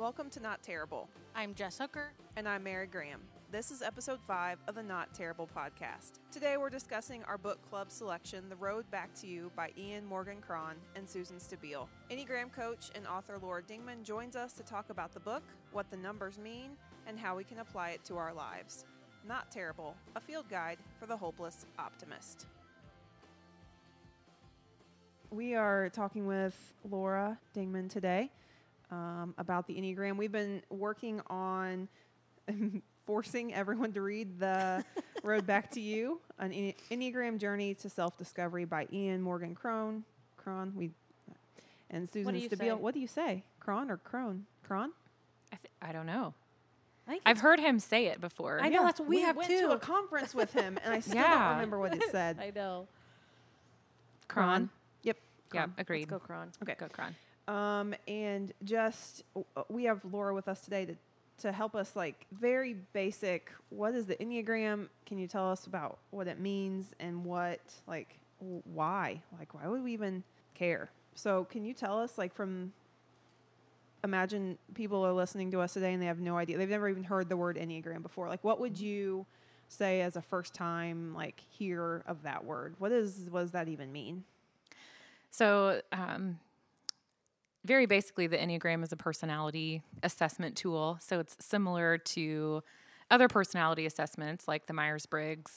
Welcome to Not Terrible. I'm Jess Hooker. And I'm Mary Graham. This is episode 5 of the Not Terrible podcast. Today we're discussing our book club selection, The Road Back to You by Ian Morgan Cron and Susan Stabile. Enneagram coach and author Laura Dingman joins us to talk about the book, what the numbers mean, and how we can apply it to our lives. Not Terrible, a field guide for the hopeless optimist. We are talking with Laura Dingman today about the Enneagram. We've been working on forcing everyone to read The Road Back to You, an Enneagram Journey to Self-Discovery by Ian Morgan Cron, and Susan Stabile. What do you say? Cron or Crone? Cron? I don't know. I've heard him say it before. I know, that's what we have went too. to a conference with him, and I still don't remember what it said. I know. Cron. Yep. Yeah, agreed. Let's go Cron. Okay, go Cron. And just we have Laura with us today to help us, like, very basic. What is the Enneagram? Can you tell us about what it means and what, like, why? Like, why would we even care? So can you tell us, like, imagine people are listening to us today and they have no idea. They've never even heard the word Enneagram before. Like, what would you say as a first time, like, hear of that word? What does that even mean? So, very basically, the Enneagram is a personality assessment tool. So it's similar to other personality assessments like the Myers-Briggs.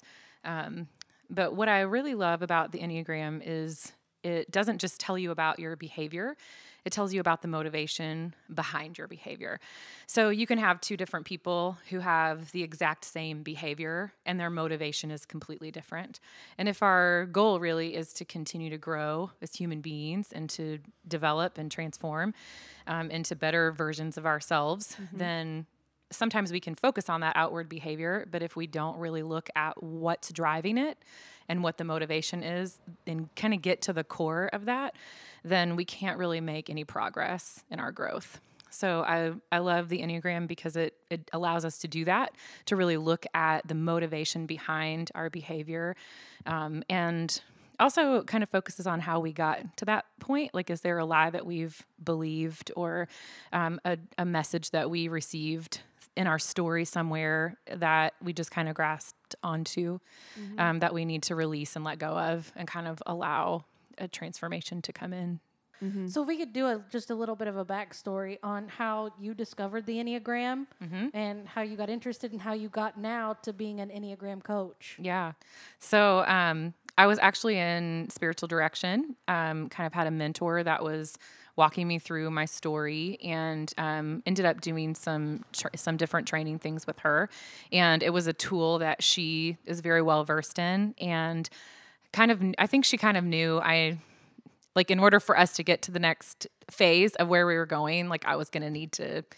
But what I really love about the Enneagram is it doesn't just tell you about your behavior. It tells you about the motivation behind your behavior. So you can have two different people who have the exact same behavior and their motivation is completely different. And if our goal really is to continue to grow as human beings and to develop and transform into better versions of ourselves, then sometimes we can focus on that outward behavior, but if we don't really look at what's driving it and what the motivation is and kind of get to the core of that, then we can't really make any progress in our growth. So I love the Enneagram because it allows us to do that, to really look at the motivation behind our behavior, and also kind of focuses on how we got to that point. Like, is there a lie that we've believed or a message that we received in our story somewhere that we just kind of grasped onto, that we need to release and let go of and kind of allow a transformation to come in. Mm-hmm. So if we could do just a little bit of a backstory on how you discovered the Enneagram and how you got interested and how you got now to being an Enneagram coach. Yeah. So I was actually in spiritual direction, kind of had a mentor that was walking me through my story and ended up doing some different training things with her. And it was a tool that she is very well versed in. And I think she kind of knew in order for us to get to the next phase of where we were going, like I was going to need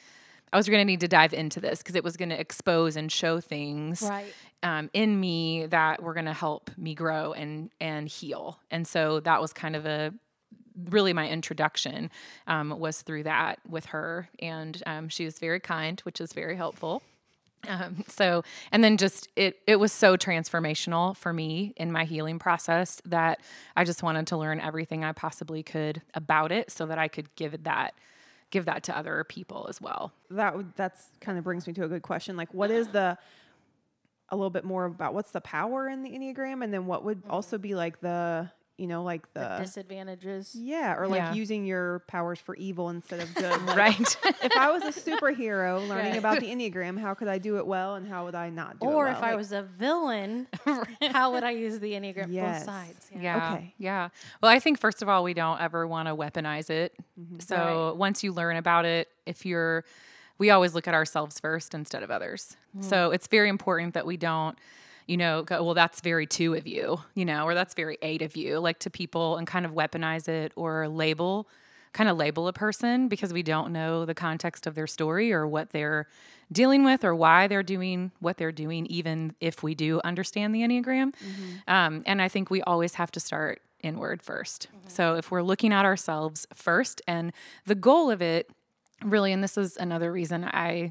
to dive into this because it was going to expose and show things in me that were going to help me grow and heal. And so that was kind of really my introduction was through that with her. And she was very kind, which is very helpful. And then just, it was so transformational for me in my healing process that I just wanted to learn everything I possibly could about it so that I could give that to other people as well. That's kind of brings me to a good question. Like, what is a little bit more about what's the power in the Enneagram? And then what would also be like the disadvantages. Yeah. Or like using your powers for evil instead of good. Like, right. If I was a superhero learning about the Enneagram, how could I do it well and how would I not do it well? Or if I was a villain, how would I use the Enneagram? Yes. Both sides. Yeah. Okay. Yeah. Well, I think first of all, we don't ever want to weaponize it. So once you learn about it, we always look at ourselves first instead of others. So it's very important that we don't, go, well, that's very 2 of you, or that's very 8 of you, like to people and kind of weaponize it or label a person because we don't know the context of their story or what they're dealing with or why they're doing what they're doing, even if we do understand the Enneagram. And I think we always have to start inward first. So if we're looking at ourselves first, and the goal of it really, and this is another reason I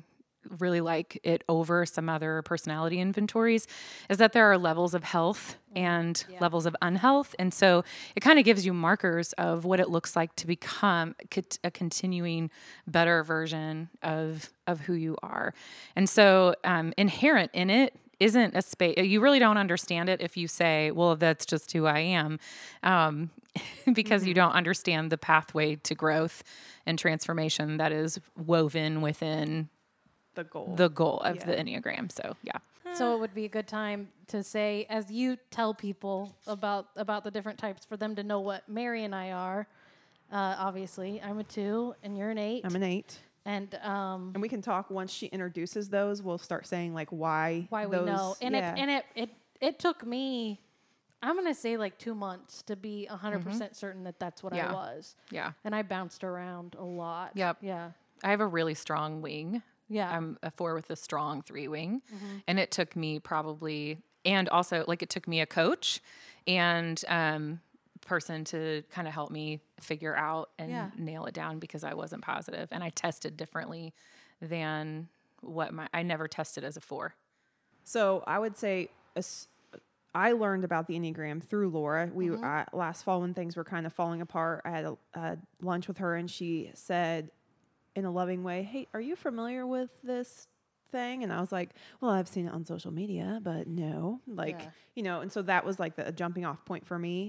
really like it over some other personality inventories is that there are levels of health and levels of unhealth. And so it kind of gives you markers of what it looks like to become a continuing better version of who you are. And so inherent in it isn't a space. You really don't understand it if you say, well, that's just who I am, because you don't understand the pathway to growth and transformation that is woven within the goal of the Enneagram. So, yeah. So it would be a good time to say, as you tell people about the different types, for them to know what Mary and I are. Obviously, I'm a 2 and you're an 8. I'm an 8. And we can talk once she introduces those. We'll start saying like why we those, know. And it took me, I'm going to say like 2 months to be 100% certain that that's what I was. Yeah. And I bounced around a lot. Yep. Yeah. I have a really strong wing. Yeah. I'm a 4 with a strong 3 wing. And it took me probably, and also like it took me a coach and person to kind of help me figure out and nail it down, because I wasn't positive, and I tested differently than I never tested as a 4. So I would say I learned about the Enneagram through Laura. Last fall when things were kind of falling apart, I had a lunch with her, and she said in a loving way, "Hey, are you familiar with this thing?" And I was like, "Well, I've seen it on social media, but no." And so that was like the jumping off point for me.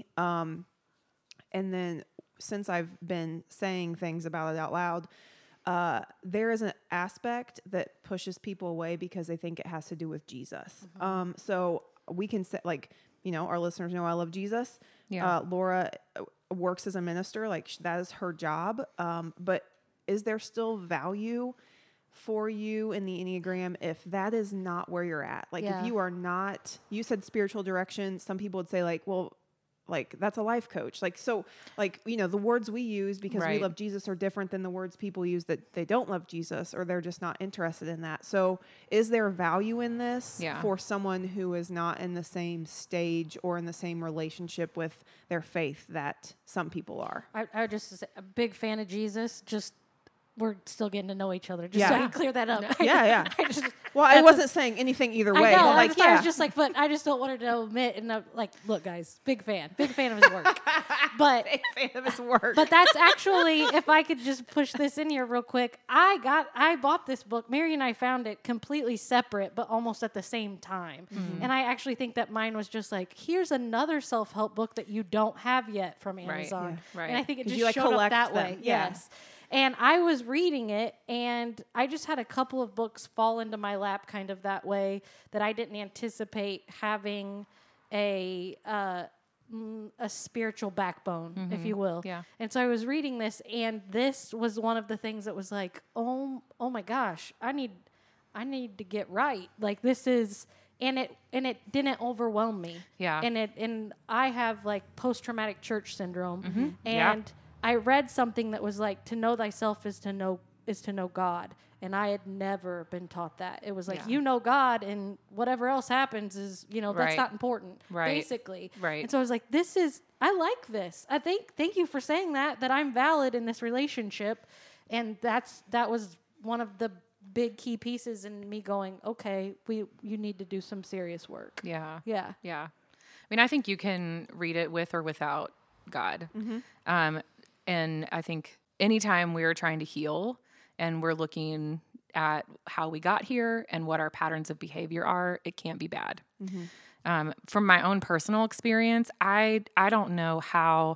And then since I've been saying things about it out loud, there is an aspect that pushes people away because they think it has to do with Jesus. So we can say, like, our listeners know I love Jesus. Yeah. Laura works as a minister, like that is her job. But is there still value for you in the Enneagram if that is not where you're at? Like if you are not, you said spiritual direction, some people would say like, well, like that's a life coach. Like, so like, the words we use because we love Jesus are different than the words people use that they don't love Jesus, or they're just not interested in that. So is there value in this for someone who is not in the same stage or in the same relationship with their faith that some people are? I would just say, a big fan of Jesus, just we're still getting to know each other. Just so I can clear that up. I wasn't saying anything either way. I know. Like, I was just like, but I just don't want her to admit. And I'm like, look, guys, big fan of his work. But big fan of his work. But that's actually, if I could just push this in here real quick, I bought this book. Mary and I found it completely separate, but almost at the same time. And I actually think that mine was just like, here's another self-help book that you don't have yet from Amazon. Right. And I think it just showed up that way. Yes. And I was reading it, and I just had a couple of books fall into my lap kind of that way that I didn't anticipate having a spiritual backbone, if you will. Yeah. And so I was reading this, and this was one of the things that was like, oh my gosh, I need to get right. Like this is, and it didn't overwhelm me. Yeah. And I have like post-traumatic church syndrome, and I read something that was like, to know thyself is to know God. And I had never been taught that. It was like, you know God, and whatever else happens is, that's not important, basically. Right. And so I was like, I like this. Thank you for saying that I'm valid in this relationship. And that was one of the big key pieces in me going, okay, you need to do some serious work. Yeah. Yeah. Yeah. I mean, I think you can read it with or without God. And I think anytime we're trying to heal and we're looking at how we got here and what our patterns of behavior are, it can't be bad. From my own personal experience, I don't know how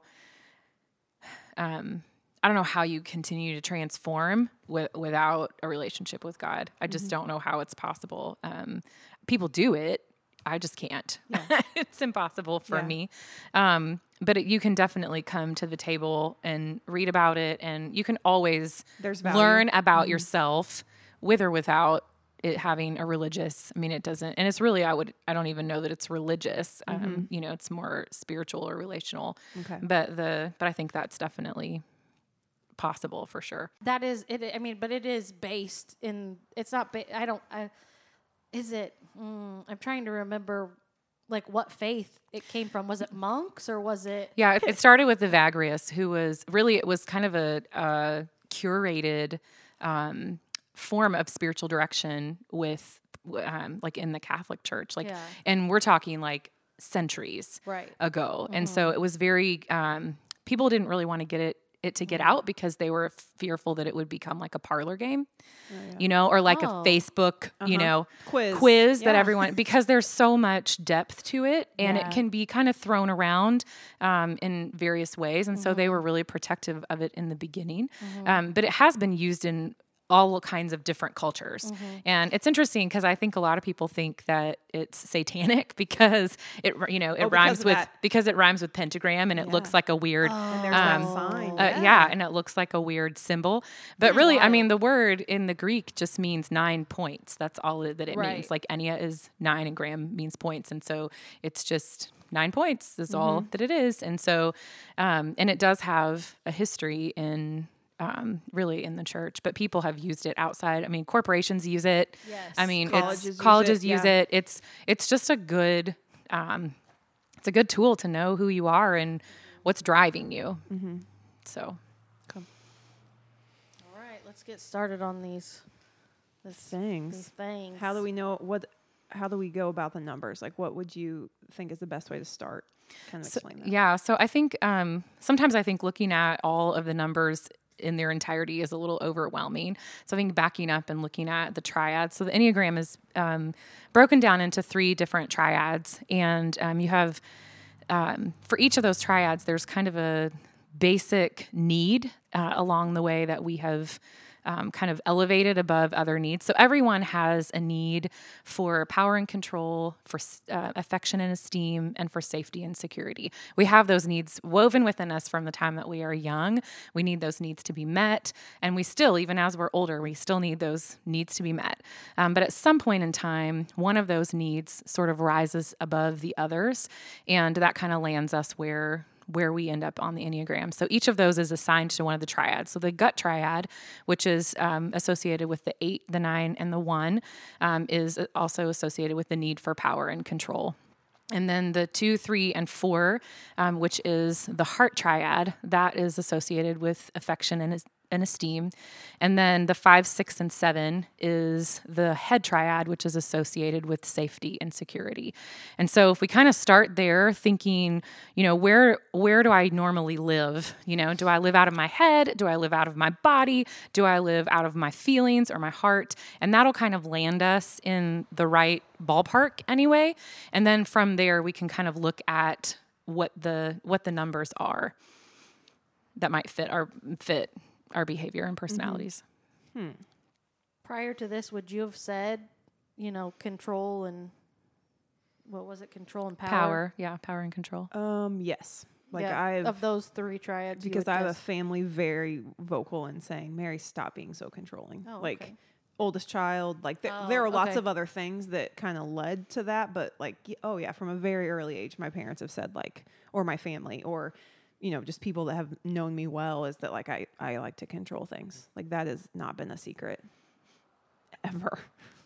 you continue to transform without a relationship with God. I just don't know how it's possible. People do it. I just can't. Yeah. It's impossible for me. But you can definitely come to the table and read about it, and you can always learn about yourself with or without it having a religious. I mean, it doesn't, and it's really, I don't even know that it's religious. It's more spiritual or relational. Okay. But I think that's definitely possible for sure. That is it. I mean, but it is based in. It's not. Is it? I'm trying to remember, like, what faith it came from. Was it monks or was it? Yeah, it started with Evagrius, who was really, it was kind of a curated form of spiritual direction with like in the Catholic Church, like, Yeah. and we're talking like centuries ago. And so it was very, people didn't really want to get it to get out because they were fearful that it would become like a parlor game, you know, or like a Facebook, you know, quiz that everyone, because there's so much depth to it and it can be kind of thrown around in various ways. And so they were really protective of it in the beginning. But it has been used in all kinds of different cultures. And it's interesting because I think a lot of people think that it's satanic because it, you know, it rhymes with, because it rhymes with pentagram and it looks like a weird, and there's that sign. and it looks like a weird symbol. But really, I mean, the word in the Greek just means 9 points. That's all that it means. Like Ennea is 9 and gram means points. And so it's just 9 points is all that it is. And so, and it does have a history in, really in the church, but people have used it outside. I mean, corporations use it. Yes. I mean, colleges use it. It's just a good, it's a good tool to know who you are and what's driving you. So. All right, let's get started on these things. How do we know how do we go about the numbers? Like, what would you think is the best way to start? Kind of explain that. Yeah. So I think, sometimes I think looking at all of the numbers in their entirety is a little overwhelming. So I think backing up and looking at the triads. So the Enneagram is broken down into 3 different triads. And you have, for each of those triads, there's kind of a basic need along the way that we have kind of elevated above other needs. So everyone has a need for power and control, for affection and esteem, and for safety and security. We have those needs woven within us from the time that we are young. We need those needs to be met. And we still, even as we're older, we still need those needs to be met. But at some point in time, one of those needs sort of rises above the others. And that kind of lands us where we end up on the Enneagram. So each of those is assigned to one of the triads. So the gut triad, which is associated with the 8, the 9, and the 1, is also associated with the need for power and control. And then the 2, 3, and 4, which is the heart triad, that is associated with affection and esteem. And then the 5, 6, and 7 is the head triad, which is associated with safety and security. And so if we kind of start there thinking, you know, where do I normally live? You know, do I live out of my head? Do I live out of my body? Do I live out of my feelings or my heart? And that'll kind of land us in the right ballpark anyway. And then from there, we can kind of look at what the numbers are that might fit our behavior and personalities. Prior to this, would you have said, you know, control and what was it? Control and power? Power and control. Yes. Like of those 3 triads. Because I have a family very vocal in saying, Mary, stop being so controlling. Oh, like okay. Oldest child, like there are lots of other things that kind of led to that. But like, from a very early age, my parents have said like, or my family, or you know, just people that have known me well, is that like I like to control things. Like that has not been a secret ever.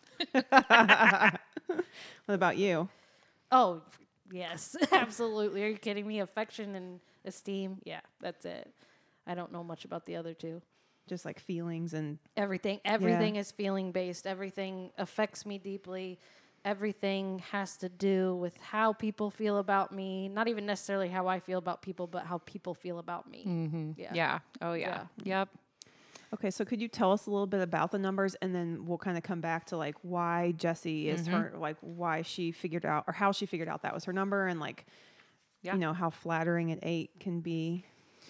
What about you? Oh, yes, absolutely. Are you kidding me? Affection and esteem. Yeah, that's it. I don't know much about the other 2. Just like feelings and everything is feeling based. Everything affects me deeply. Everything has to do with how people feel about me. Not even necessarily how I feel about people, but how people feel about me. Mm-hmm. Yeah. Oh, yeah. Yep. Okay, so could you tell us a little bit about the numbers, and then we'll kind of come back to like why Jessie is her, like why she figured out, or how she figured out that was her number, and like, you know, how flattering an 8 can be.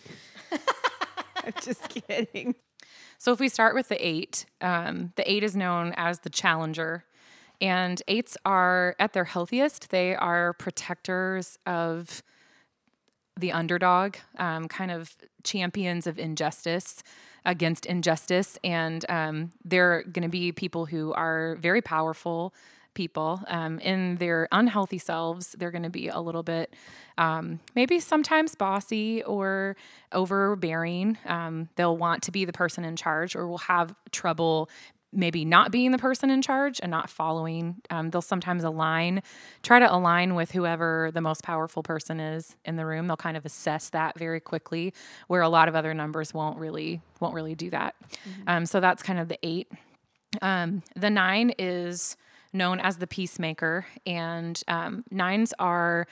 I'm just kidding. So if we start with the 8, the 8 is known as the challenger. And 8s are, at their healthiest, they are protectors of the underdog, kind of champions of injustice against injustice. And they're going to be people who are very powerful people. In their unhealthy selves, they're going to be a little bit maybe sometimes bossy or overbearing. They'll want to be the person in charge, or will have trouble maybe not being the person in charge and not following. They'll sometimes try to align with whoever the most powerful person is in the room. They'll kind of assess that very quickly, where a lot of other numbers won't really do that. So that's kind of the 8. The 9 is known as the peacemaker, and 9s are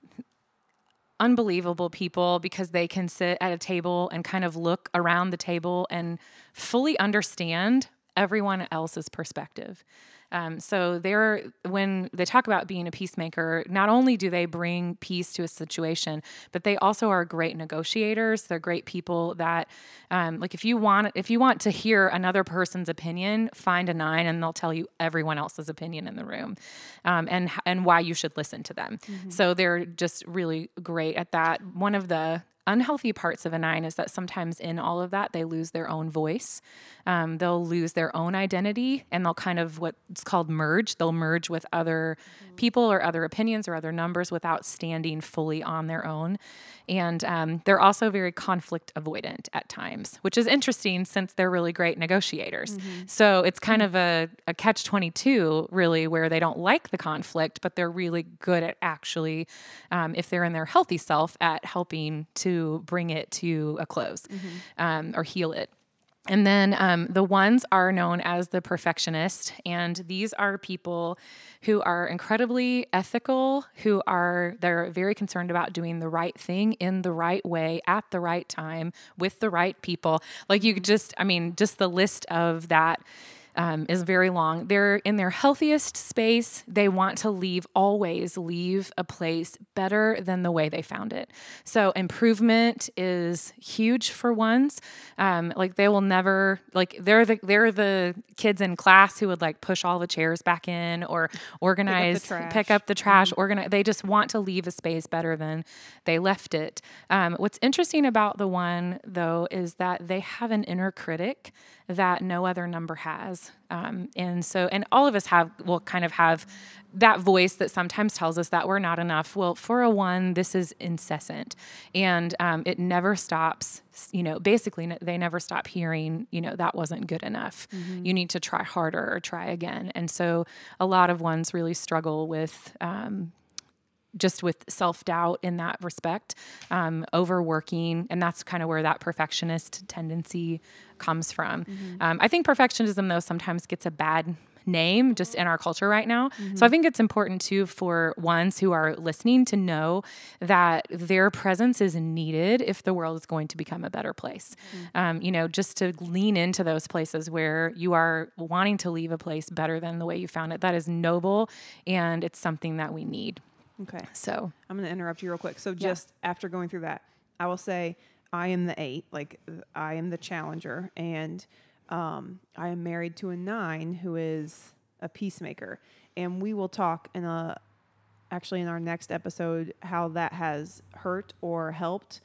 unbelievable people because they can sit at a table and kind of look around the table and fully understand everyone else's perspective. So when they talk about being a peacemaker, not only do they bring peace to a situation, but they also are great negotiators. They're great people that, like if you want to hear another person's opinion, find a 9 and they'll tell you everyone else's opinion in the room, and why you should listen to them. Mm-hmm. So they're just really great at that. One of the unhealthy parts of a 9 is that sometimes in all of that, they lose their own voice. They'll lose their own identity, and they'll kind of what's called merge. They'll merge with other people or other opinions or other numbers without standing fully on their own. And they're also very conflict avoidant at times, which is interesting since they're really great negotiators. Mm-hmm. So it's kind of a catch-22, really, where they don't like the conflict, but they're really good at actually, if they're in their healthy self, at helping to bring it to a close, or heal it. And then the 1s are known as the perfectionist, and these are people who are incredibly ethical, they're very concerned about doing the right thing in the right way at the right time with the right people. Like just the list of that is very long. They're in their healthiest space. They want to always leave a place better than the way they found it. So improvement is huge for 1s. Like they will never, like they're the kids in class who would like push all the chairs back in or organize, pick up the trash, organize. They just want to leave a space better than they left it. What's interesting about the 1 though, is that they have an inner critic that no other number has. And all of us will kind of have that voice that sometimes tells us that we're not enough. Well, for a 1, this is incessant, and it never stops. Basically they never stop hearing, that wasn't good enough. Mm-hmm. You need to try harder or try again. And so a lot of 1s really struggle with, just with self-doubt in that respect, overworking, and that's kind of where that perfectionist tendency comes from. Mm-hmm. I think perfectionism, though, sometimes gets a bad name just in our culture right now. Mm-hmm. So I think it's important, too, for 1s who are listening to know that their presence is needed if the world is going to become a better place. Mm-hmm. Just to lean into those places where you are wanting to leave a place better than the way you found it. That is noble, and it's something that we need. Okay. So I'm going to interrupt you real quick. So just after going through that, I will say I am the 8, like I am the challenger, and I am married to a 9 who is a peacemaker. And we will talk actually in our next episode how that has hurt or helped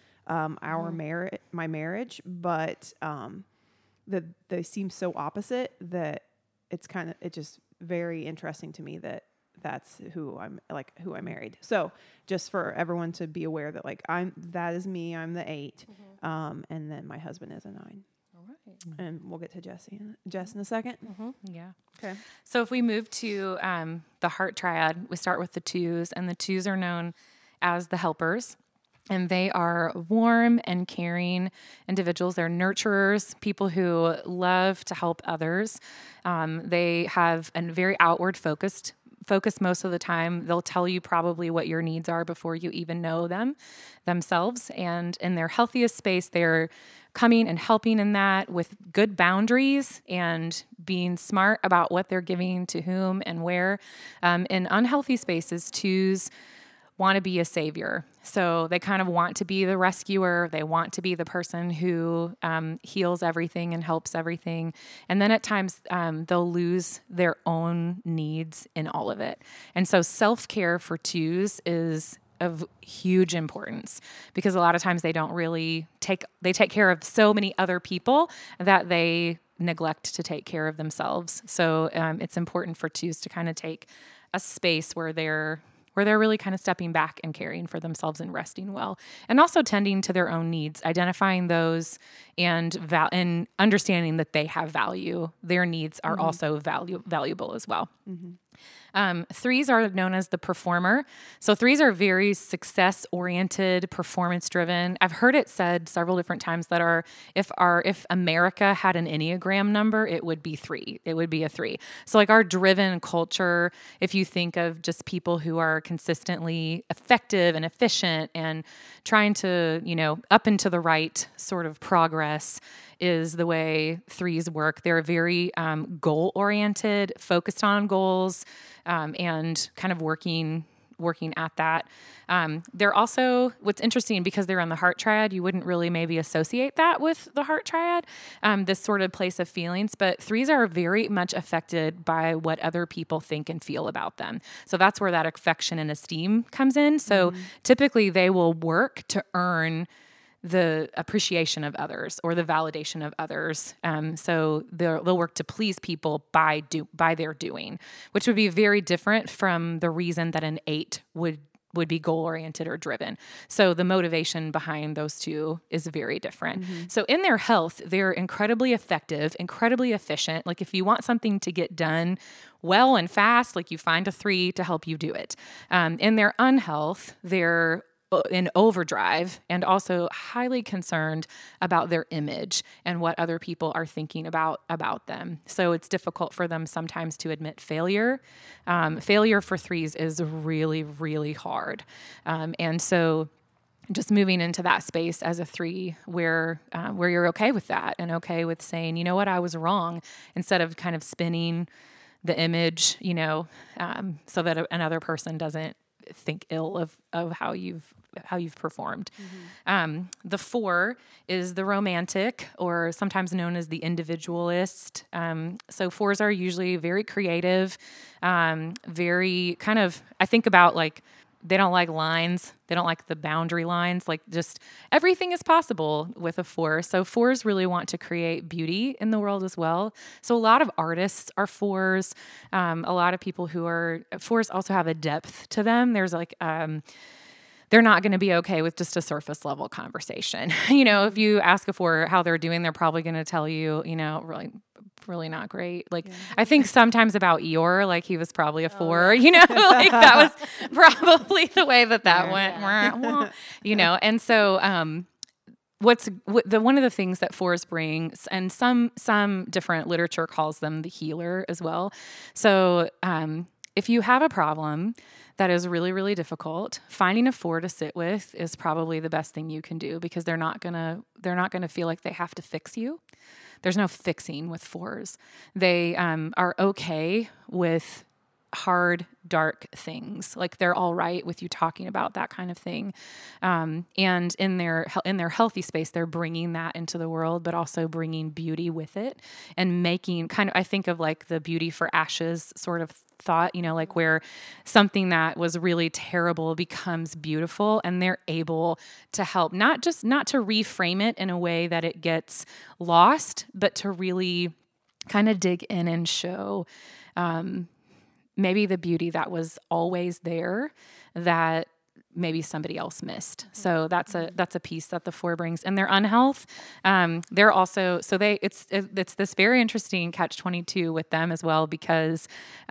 my marriage, but that they seem so opposite that it's just very interesting to me that that's who I married. So just for everyone to be aware that that is me. I'm the 8. Mm-hmm. And then my husband is a 9. All right. And we'll get to Jess in a second. Mm-hmm. Yeah. Okay. So if we move to the heart triad, we start with the 2s, and the 2s are known as the helpers. And they are warm and caring individuals. They're nurturers, people who love to help others. They have a very outward focus most of the time. They'll tell you probably what your needs are before you even know them themselves. And in their healthiest space, they're coming and helping in that with good boundaries and being smart about what they're giving to whom and where. In unhealthy spaces, 2s want to be a savior. So they kind of want to be the rescuer. They want to be the person who heals everything and helps everything. And then at times they'll lose their own needs in all of it. And so self-care for 2s is of huge importance because a lot of times they don't really take care of so many other people that they neglect to take care of themselves. So it's important for 2s to kind of take a space where they're really kind of stepping back and caring for themselves and resting well, and also tending to their own needs, identifying those and understanding that they have value. Their needs are also valuable as well. Mm-hmm. Threes are known as the performer. So threes are very success-oriented, performance-driven. I've heard it said several different times that if America had an Enneagram number, it would be 3. It would be a 3. So like our driven culture, if you think of just people who are consistently effective and efficient and trying to, up and to the right sort of progress, is the way threes work. They're very goal-oriented, focused on goals, and kind of working at that. They're also, what's interesting, because they're on the heart triad, you wouldn't really maybe associate that with the heart triad, this sort of place of feelings, but threes are very much affected by what other people think and feel about them. So that's where that affection and esteem comes in. So typically they will work to earn the appreciation of others or the validation of others. So they'll work to please people by their doing, which would be very different from the reason that an 8 would be goal-oriented or driven. So the motivation behind those two is very different. So in their health, they're incredibly effective, incredibly efficient. Like if you want something to get done well and fast, like you find a 3 to help you do it. In their unhealth, they're in overdrive and also highly concerned about their image and what other people are thinking about them. So it's difficult for them sometimes to admit failure. Failure for threes is really, really hard. And so just moving into that space as a 3 where you're okay with that and okay with saying, you know what, I was wrong, instead of kind of spinning the image, so that another person doesn't think ill of how you've performed. The 4 is the romantic, or sometimes known as the individualist. So 4s are usually very creative, very kind of, I think about like, they don't like lines. They don't like the boundary lines. Like just everything is possible with a 4. So 4s really want to create beauty in the world as well. So a lot of artists are 4s. A lot of people who are 4s also have a depth to them. There's like, they're not going to be okay with just a surface level conversation. If you ask a 4 how they're doing, they're probably going to tell you, really not great. Like, I think sometimes about Eeyore, like he was probably a 4, like that was probably the way that went, and so, one of the things that 4s bring, and some different literature calls them the healer as well. So, if you have a problem that is really, really difficult, finding a 4 to sit with is probably the best thing you can do, because they're not gonna feel like they have to fix you. There's no fixing with 4s. They are okay with hard, dark things. Like they're all right with you talking about that kind of thing. And in their healthy space, they're bringing that into the world, but also bringing beauty with it and making kind of, I think of like the beauty for ashes sort of thought, like where something that was really terrible becomes beautiful, and they're able to help not to reframe it in a way that it gets lost, but to really kind of dig in and show, maybe the beauty that was always there that maybe somebody else missed. So that's a piece that the 4 brings. And their unhealth, they're also, so it's this very interesting catch-22 with them as well, because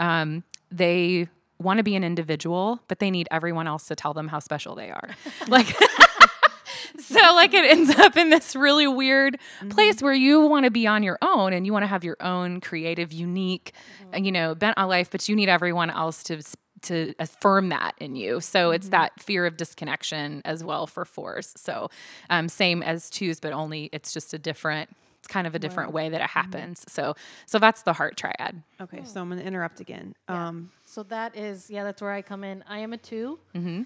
they want to be an individual, but they need everyone else to tell them how special they are. Like, so like it ends up in this really weird place where you want to be on your own and you want to have your own creative, unique, bent on life, but you need everyone else to affirm that in you. So it's that fear of disconnection as well for 4s. So same as 2s, but only it's just it's kind of a different way that it happens. So that's the heart triad. Okay, so I'm going to interrupt again. Yeah. So that's where I come in. I am a 2.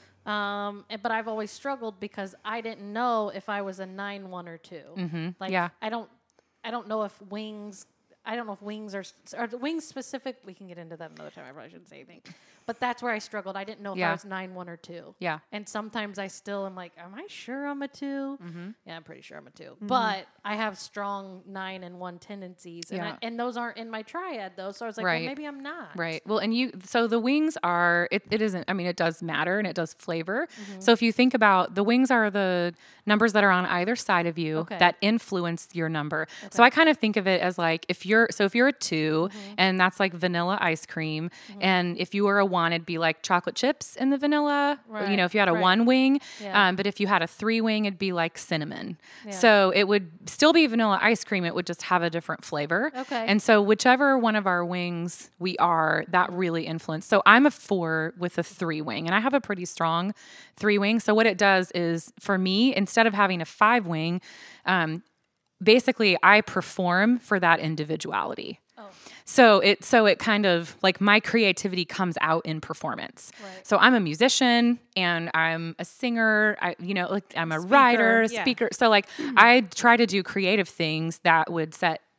But I've always struggled because I didn't know if I was a 9, 1, or 2. I don't know if wings. I don't know if wings are wings specific. We can get into that another time. I probably shouldn't say anything. But that's where I struggled. I didn't know if I was 9, 1, or 2. Yeah. And sometimes I still am like, am I sure I'm a 2? Mm-hmm. Yeah, I'm pretty sure I'm a 2. Mm-hmm. But I have strong 9 and 1 tendencies. And, and those aren't in my triad, though. So I was like, well, maybe I'm not. Right. Well, and so the wings are, it isn't, I mean, it does matter and it does flavor. Mm-hmm. So if you think about, the wings are the numbers that are on either side of you that influence your number. Okay. So I kind of think of it as like, if you're a 2 and that's like vanilla ice cream, and if you were a 1, it'd be like chocolate chips in the vanilla, you know, if you had a 1 wing, but if you had a 3 wing, it'd be like cinnamon. Yeah. So it would still be vanilla ice cream. It would just have a different flavor. Okay. And so whichever one of our wings we are, that really influenced. So I'm a 4 with a 3 wing, and I have a pretty strong 3 wing. So what it does is, for me, instead of having a 5 wing, basically I perform for that individuality. Oh. So it kind of like my creativity comes out in performance. Right. So I'm a musician and I'm a singer. I'm a writer, speaker. So like I try to do creative things that would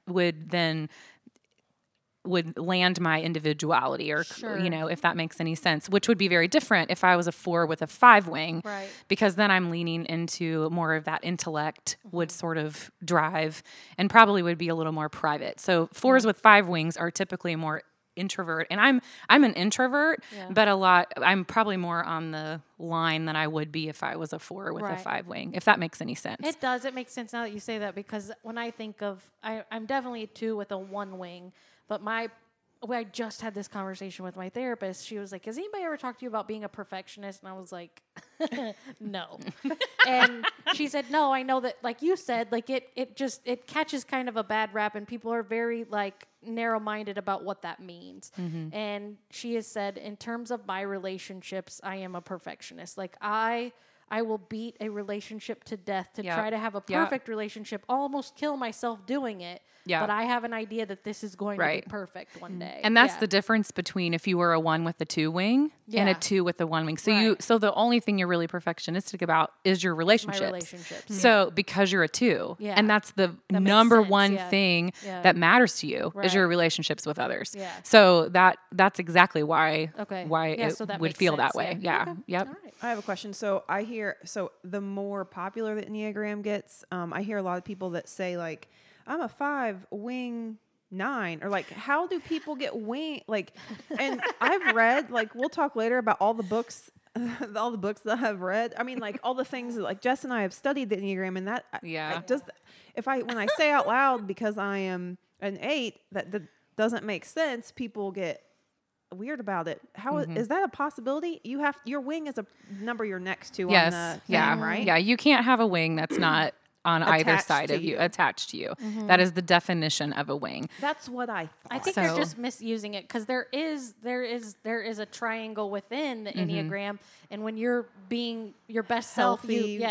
land my individuality, or, you know, if that makes any sense, which would be very different if I was a 4 with a 5 wing, because then I'm leaning into more of that intellect would sort of drive, and probably would be a little more private. So 4s with 5 wings are typically more introvert, and I'm an introvert, but I'm probably more on the line than I would be if I was a 4 with a 5 wing, if that makes any sense. It does. It makes sense now that you say that, because when I think of, I'm definitely a 2 with a 1 wing. But I just had this conversation with my therapist. She was like, has anybody ever talked to you about being a perfectionist? And I was like, no. And she said, no, I know that, like you said, like it catches kind of a bad rap, and people are very like narrow-minded about what that means. Mm-hmm. And she has said, in terms of my relationships, I am a perfectionist. Like I will beat a relationship to death to try to have a perfect relationship, almost kill myself doing it. Yeah. But I have an idea that this is going to be perfect one day. And that's the difference between if you were a 1 with the 2 wing and a 2 with the 1 wing. So so the only thing you're really perfectionistic about is your relationships. My relationships. So because you're a 2, and that's the number one thing that matters to you is your relationships with others. Yeah. So that's exactly why it would feel that way. Yeah. Okay. Yep. All right. I have a question. So the more popular the Enneagram gets, I hear a lot of people that say like, I'm a 5 wing 9, or like, how do people get wing? Like, and I've read, like, we'll talk later about all the books that I've read. I mean, like all the things that, like, Jess and I have studied the Enneagram, and that, when I say out loud, because I am an 8, that doesn't make sense, people get weird about it. How is that a possibility? Your wing is a number you're next to on the thing, right? Yeah, you can't have a wing that's not on either side of you, attached to you. Mm-hmm. That is the definition of a wing. That's what I thought. I think they're just misusing it, because there is a triangle within the Enneagram, and when you're being your best self, you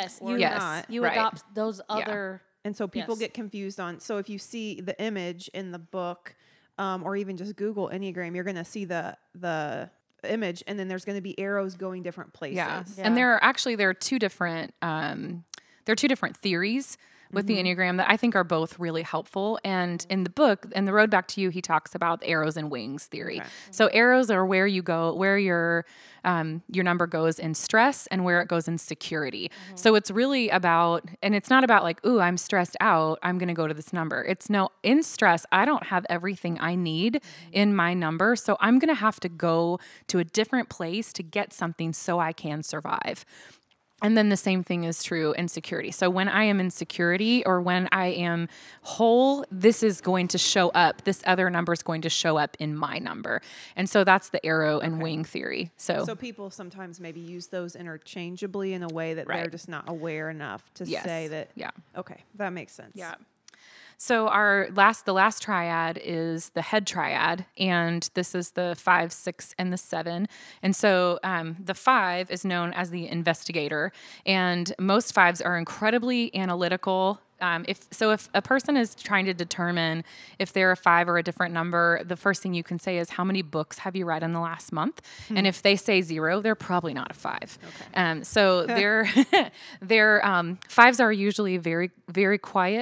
adopt those other. And so people get confused on. So if you see the image in the book, or even just Google Enneagram, you're going to see the image, and then there's going to be arrows going different places. Yeah. And there are 2 different. There are 2 different theories with the Enneagram that I think are both really helpful. And in the book, in The Road Back to You, he talks about the arrows and wings theory. Okay. So arrows are where you go, where your number goes in stress and where it goes in security. Mm-hmm. So it's really about, and it's not about like, ooh, I'm stressed out, I'm going to go to this number. It's no, in stress, I don't have everything I need in my number. So I'm going to have to go to a different place to get something so I can survive. And then the same thing is true in security. So when I am in security, or when I am whole, this is going to show up. This other number is going to show up in my number. And so that's the arrow and wing theory. So people sometimes maybe use those interchangeably in a way that they're just not aware enough to say that. Yeah. Okay. That makes sense. Yeah. So the last triad is the head triad, and this is the 5, 6, and the 7. And so the 5 is known as the investigator, and most 5s are incredibly analytical. If a person is trying to determine if they're a 5 or a different number, the first thing you can say is, how many books have you read in the last month? And if they say 0, they're probably not a 5. Okay. So their 5s are usually very, very quiet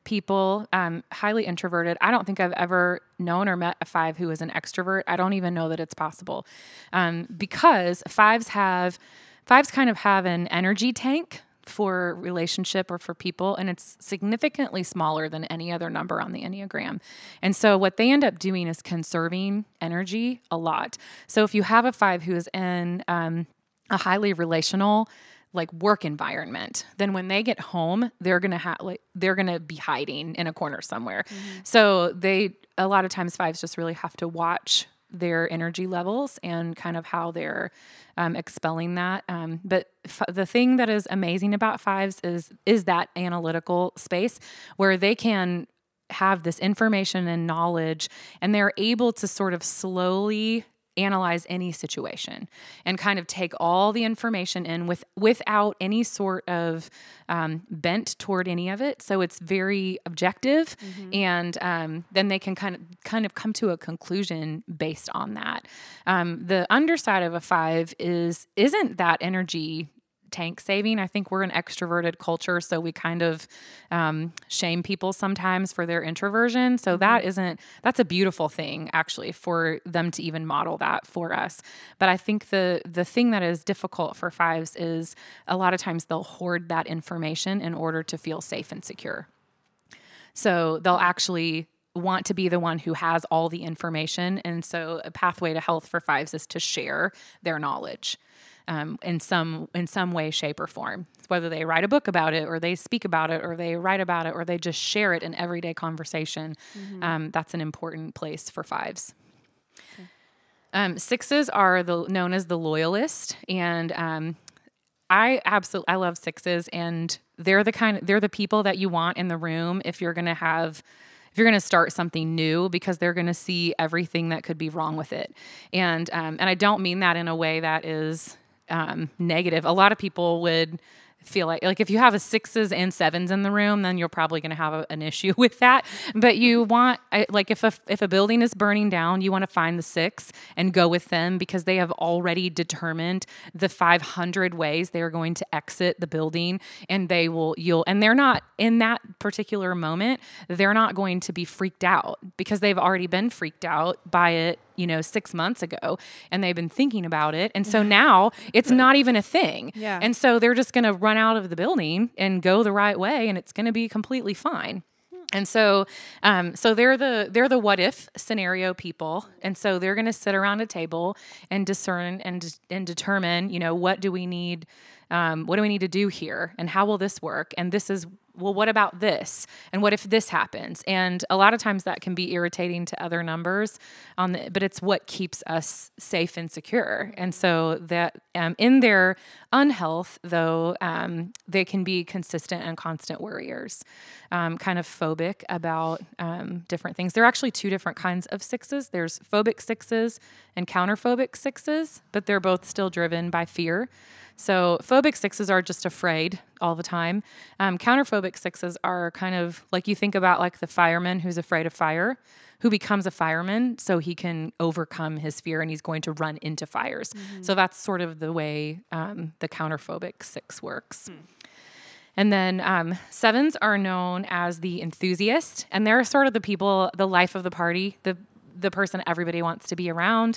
people, highly introverted. I don't think I've ever known or met a 5 who is an extrovert. I don't even know that it's possible, because fives kind of have an energy tank for relationship or for people, and it's significantly smaller than any other number on the Enneagram. And so what they end up doing is conserving energy a lot. So if you have a 5 who is in a highly relational, like, work environment, then when they get home, they're gonna be hiding in a corner somewhere. So a lot of times 5s just really have to watch their energy levels and kind of how they're expelling that. But the thing that is amazing about 5s is that analytical space where they can have this information and knowledge, and they're able to sort of slowly analyze any situation and kind of take all the information in without any sort of bent toward any of it. So it's very objective, and then they can kind of come to a conclusion based on that. The underside of a 5 isn't that energy tank saving. I think we're an extroverted culture, so we kind of shame people sometimes for their introversion. So that's a beautiful thing, actually, for them to even model that for us. But I think the thing that is difficult for 5s is a lot of times they'll hoard that information in order to feel safe and secure. So they'll actually want to be the one who has all the information. And so a pathway to health for 5s is to share their knowledge. In some way, shape, or form, whether they write a book about it, or they speak about it, or they write about it, or they just share it in everyday conversation. That's an important place for 5s. Okay. 6s are known as the loyalist, and I love 6s, and they're the people that you want in the room if you're going to start something new, because they're going to see everything that could be wrong with it. And I don't mean that in a way that is negative. A lot of people would feel like if you have a 6s and 7s in the room, then you're probably going to have an issue with that. But you want, if a building is burning down, you want to find the 6 and go with them, because they have already determined the 500 ways they are going to exit the building, and and they're not in that particular moment, they're not going to be freaked out, because they've already been freaked out by it 6 months ago, and they've been thinking about it. And so now it's not even a thing. Yeah. And so they're just going to run out of the building and go the right way, and it's going to be completely fine. And so they're the what if scenario people. And so they're going to sit around a table and discern and determine, what do we need to do here? And how will this work? And what about this? And what if this happens? And a lot of times that can be irritating to other numbers, but it's what keeps us safe and secure. And so that in their unhealth, though, they can be consistent and constant worriers, kind of phobic about different things. There are actually 2 different kinds of 6s. There's phobic 6s and counterphobic 6s, but they're both still driven by fear. So phobic 6s are just afraid all the time. Counterphobic 6s are kind of like, you think about like the fireman who's afraid of fire, who becomes a fireman so he can overcome his fear, and he's going to run into fires. So that's sort of the way the counterphobic 6 works. And then 7s are known as the enthusiast, and they're sort of the people, the life of the party, the person everybody wants to be around,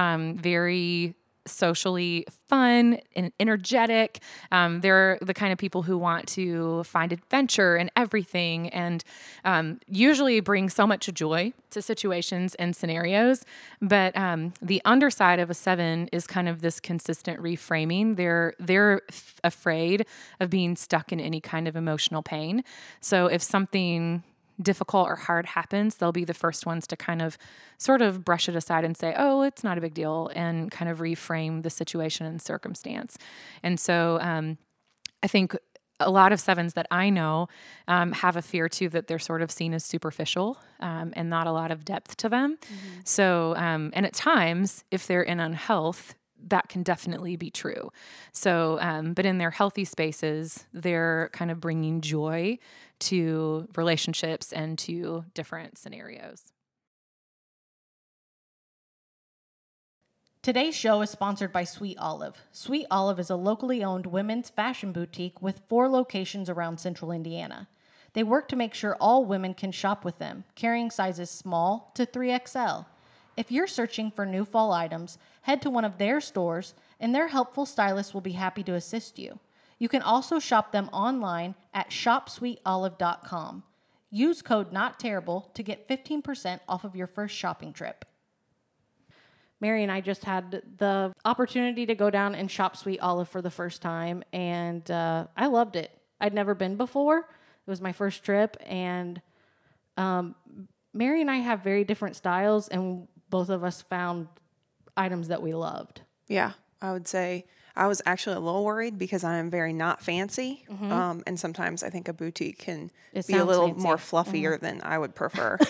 very socially fun and energetic. They're the kind of people who want to find adventure in everything, and usually bring so much joy to situations and scenarios. But the underside of a 7 is kind of this consistent reframing. They're afraid of being stuck in any kind of emotional pain. So if something difficult or hard happens, they'll be the first ones to kind of sort of brush it aside and say, oh, it's not a big deal, and kind of reframe the situation and circumstance. And so I think a lot of 7s that I know have a fear too that they're sort of seen as superficial and not a lot of depth to them. So, and at times, if they're in unhealth, that can definitely be true. So, but in their healthy spaces, they're kind of bringing joy to relationships and to different scenarios. Today's show is sponsored by Sweet Olive. Sweet Olive is a locally owned women's fashion boutique with 4 locations around central Indiana. They work to make sure all women can shop with them, carrying sizes small to 3XL. If you're searching for new fall items, head to one of their stores, and their helpful stylists will be happy to assist you. You can also shop them online at shopsweetolive.com. Use code NOTTERRIBLE to get 15% off of your first shopping trip. Mary and I just had the opportunity to go down and shop Sweet Olive for the first time, and I loved it. I'd never been before. It was my first trip, and Mary and I have very different styles, and both of us found items that we loved. Yeah, I would say I was actually a little worried because I am very not fancy, and sometimes I think a boutique can be a little more fluffier than I would prefer.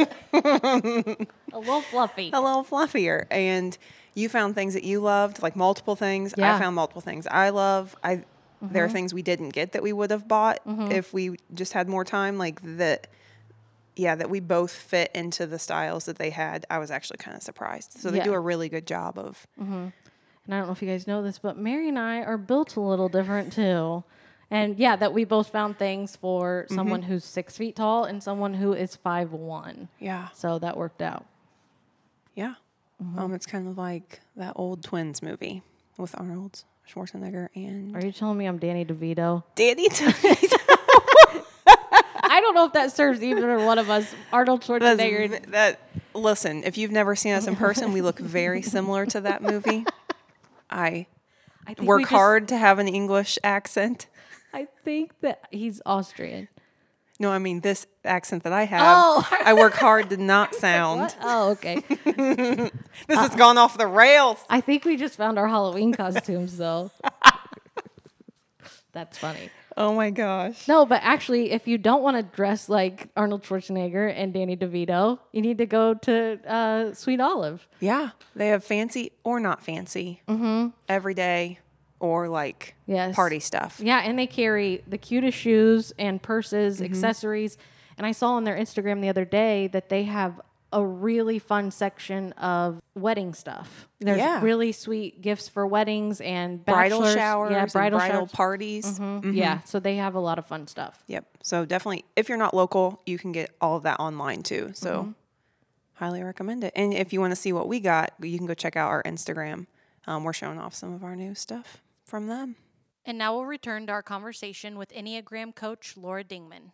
A little fluffy. A little fluffier. And you found things that you loved, like multiple things. Yeah. I found multiple things I love. There are things we didn't get that we would have bought if we just had more time, like that. Yeah, that we both fit into the styles that they had. I was actually kind of surprised. So they do a really good job of. And I don't know if you guys know this, but Mary and I are built a little different too. And yeah, that we both found things for someone who's 6 feet tall and someone who is 5'1". Yeah. So that worked out. Yeah. It's kind of like that old Twins movie with Arnold Schwarzenegger and... Are you telling me I'm Danny DeVito? Danny DeVito. I don't know if that serves either one of us. Arnold Schwarzenegger. Listen, if you've never seen us in person, we look very similar to that movie. I work hard to have an English accent. I think that he's Austrian. No, I mean this accent that I have. I work hard to not sound. Like, oh, okay. This has gone off the rails. I think we just found our Halloween costumes, though. That's funny. Oh my gosh. No, but actually, if you don't want to dress like Arnold Schwarzenegger and Danny DeVito, you need to go to Sweet Olive. Yeah, they have fancy or not fancy, everyday or like party stuff. Yeah, and they carry the cutest shoes and purses, accessories. And I saw on their Instagram the other day that they have a really fun section of wedding stuff. There's really sweet gifts for weddings and bridal showers, bridal parties. Yeah, so they have a lot of fun stuff. Yep. So definitely, if you're not local, you can get all of that online too. So highly recommend it. And if you want to see what we got, you can go check out our Instagram. We're showing off some of our new stuff from them. And now we'll return to our conversation with Enneagram coach Laura Dingman.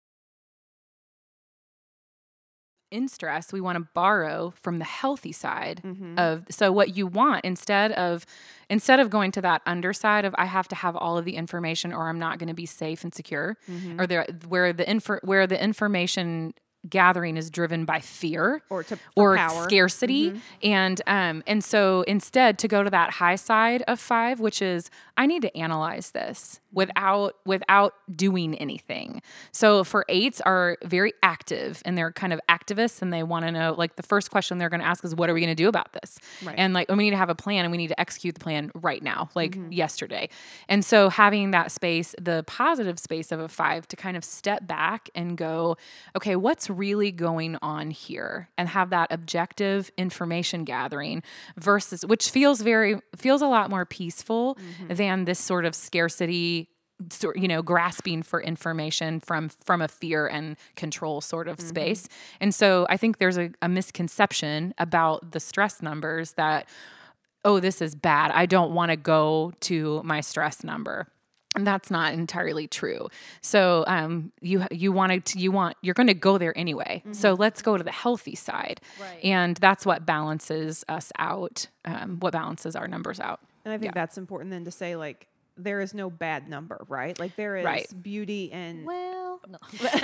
In stress, we want to borrow from the healthy side of, so what you want instead of going to that underside of I have to have all of the information or I'm not going to be safe and secure, or where the information gathering is driven by fear or power. Scarcity, and so instead to go to that high side of 5, which is I need to analyze this without doing anything. So for 8s are very active and they're kind of activists and they want to know, like the first question they're going to ask is what are we going to do about this? Right. And like we need to have a plan and we need to execute the plan right now, like yesterday. And so having that space, the positive space of a 5 to kind of step back and go, okay, what's really going on here, and have that objective information gathering versus, which feels a lot more peaceful than this sort of scarcity, grasping for information from a fear and control sort of space. And so I think there's a misconception about the stress numbers that, oh, this is bad, I don't want to go to my stress number. And that's not entirely true. So you're going to go there anyway. So let's go to the healthy side. Right. And that's what balances us out, what balances our numbers out. And I think that's important then to say, like, there is no bad number, right? Like there is beauty and... Well, no.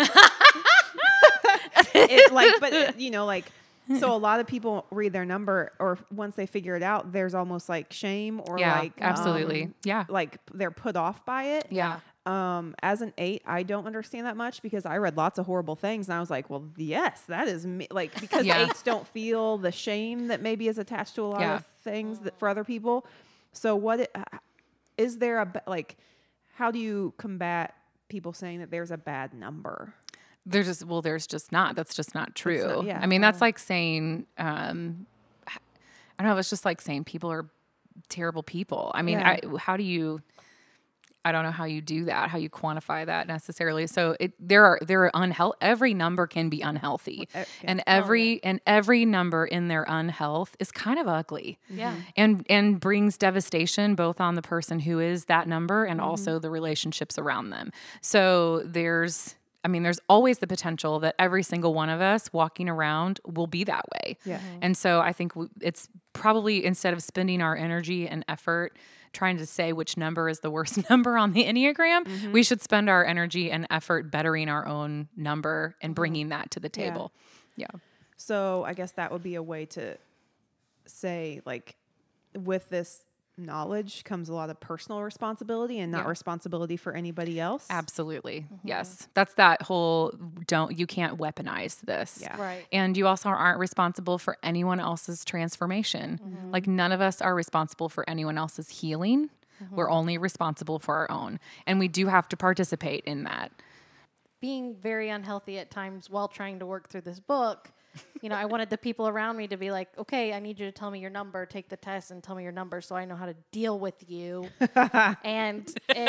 So a lot of people read their number, or once they figure it out, there's almost like shame or absolutely. Like they're put off by it. Yeah. As an 8, I don't understand that much because I read lots of horrible things and I was like, well, yes, that is me. Like, because 8s don't feel the shame that maybe is attached to a lot of things that for other people. So is there how do you combat people saying that there's a bad number? There's just not. That's just not true. I mean, that's like saying, I don't know. It's just like saying people are terrible people. I mean, how do you? know how you do that, how you quantify that necessarily. So there are every number can be unhealthy, and every number in their unhealth is kind of ugly. Yeah. And brings devastation both on the person who is that number and also the relationships around them. So there's always the potential that every single one of us walking around will be that way. Yeah. And so I think it's probably, instead of spending our energy and effort trying to say which number is the worst number on the Enneagram, we should spend our energy and effort bettering our own number and bringing that to the table. Yeah. So I guess that would be a way to say, like, with this knowledge comes a lot of personal responsibility and not responsibility for anybody else. Absolutely. Yes. That's that whole, you can't weaponize this. Yeah. Right. And you also aren't responsible for anyone else's transformation. Like, none of us are responsible for anyone else's healing. We're only responsible for our own. And we do have to participate in that. Being very unhealthy at times while trying to work through this book, I wanted the people around me to be like, okay, I need you to tell me your number, take the test and tell me your number so I know how to deal with you. And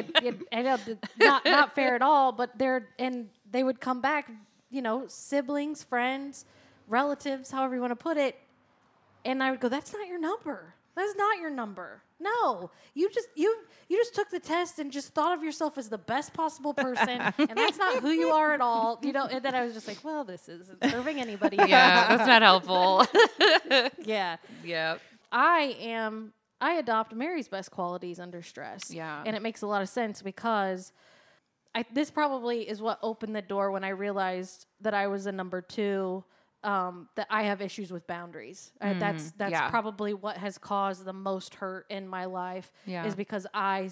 not fair at all, but they would come back, siblings, friends, relatives, however you want to put it. And I would go, that's not your number. That's not your number. No, you just took the test and just thought of yourself as the best possible person, and that's not who you are at all. And then I was just like, well, this isn't serving anybody. Yeah, that's not helpful. Yeah. Yep. I adopt Mary's best qualities under stress. Yeah. And it makes a lot of sense because this probably is what opened the door when I realized that I was a number 2. That I have issues with boundaries. That's probably what has caused the most hurt in my life is because I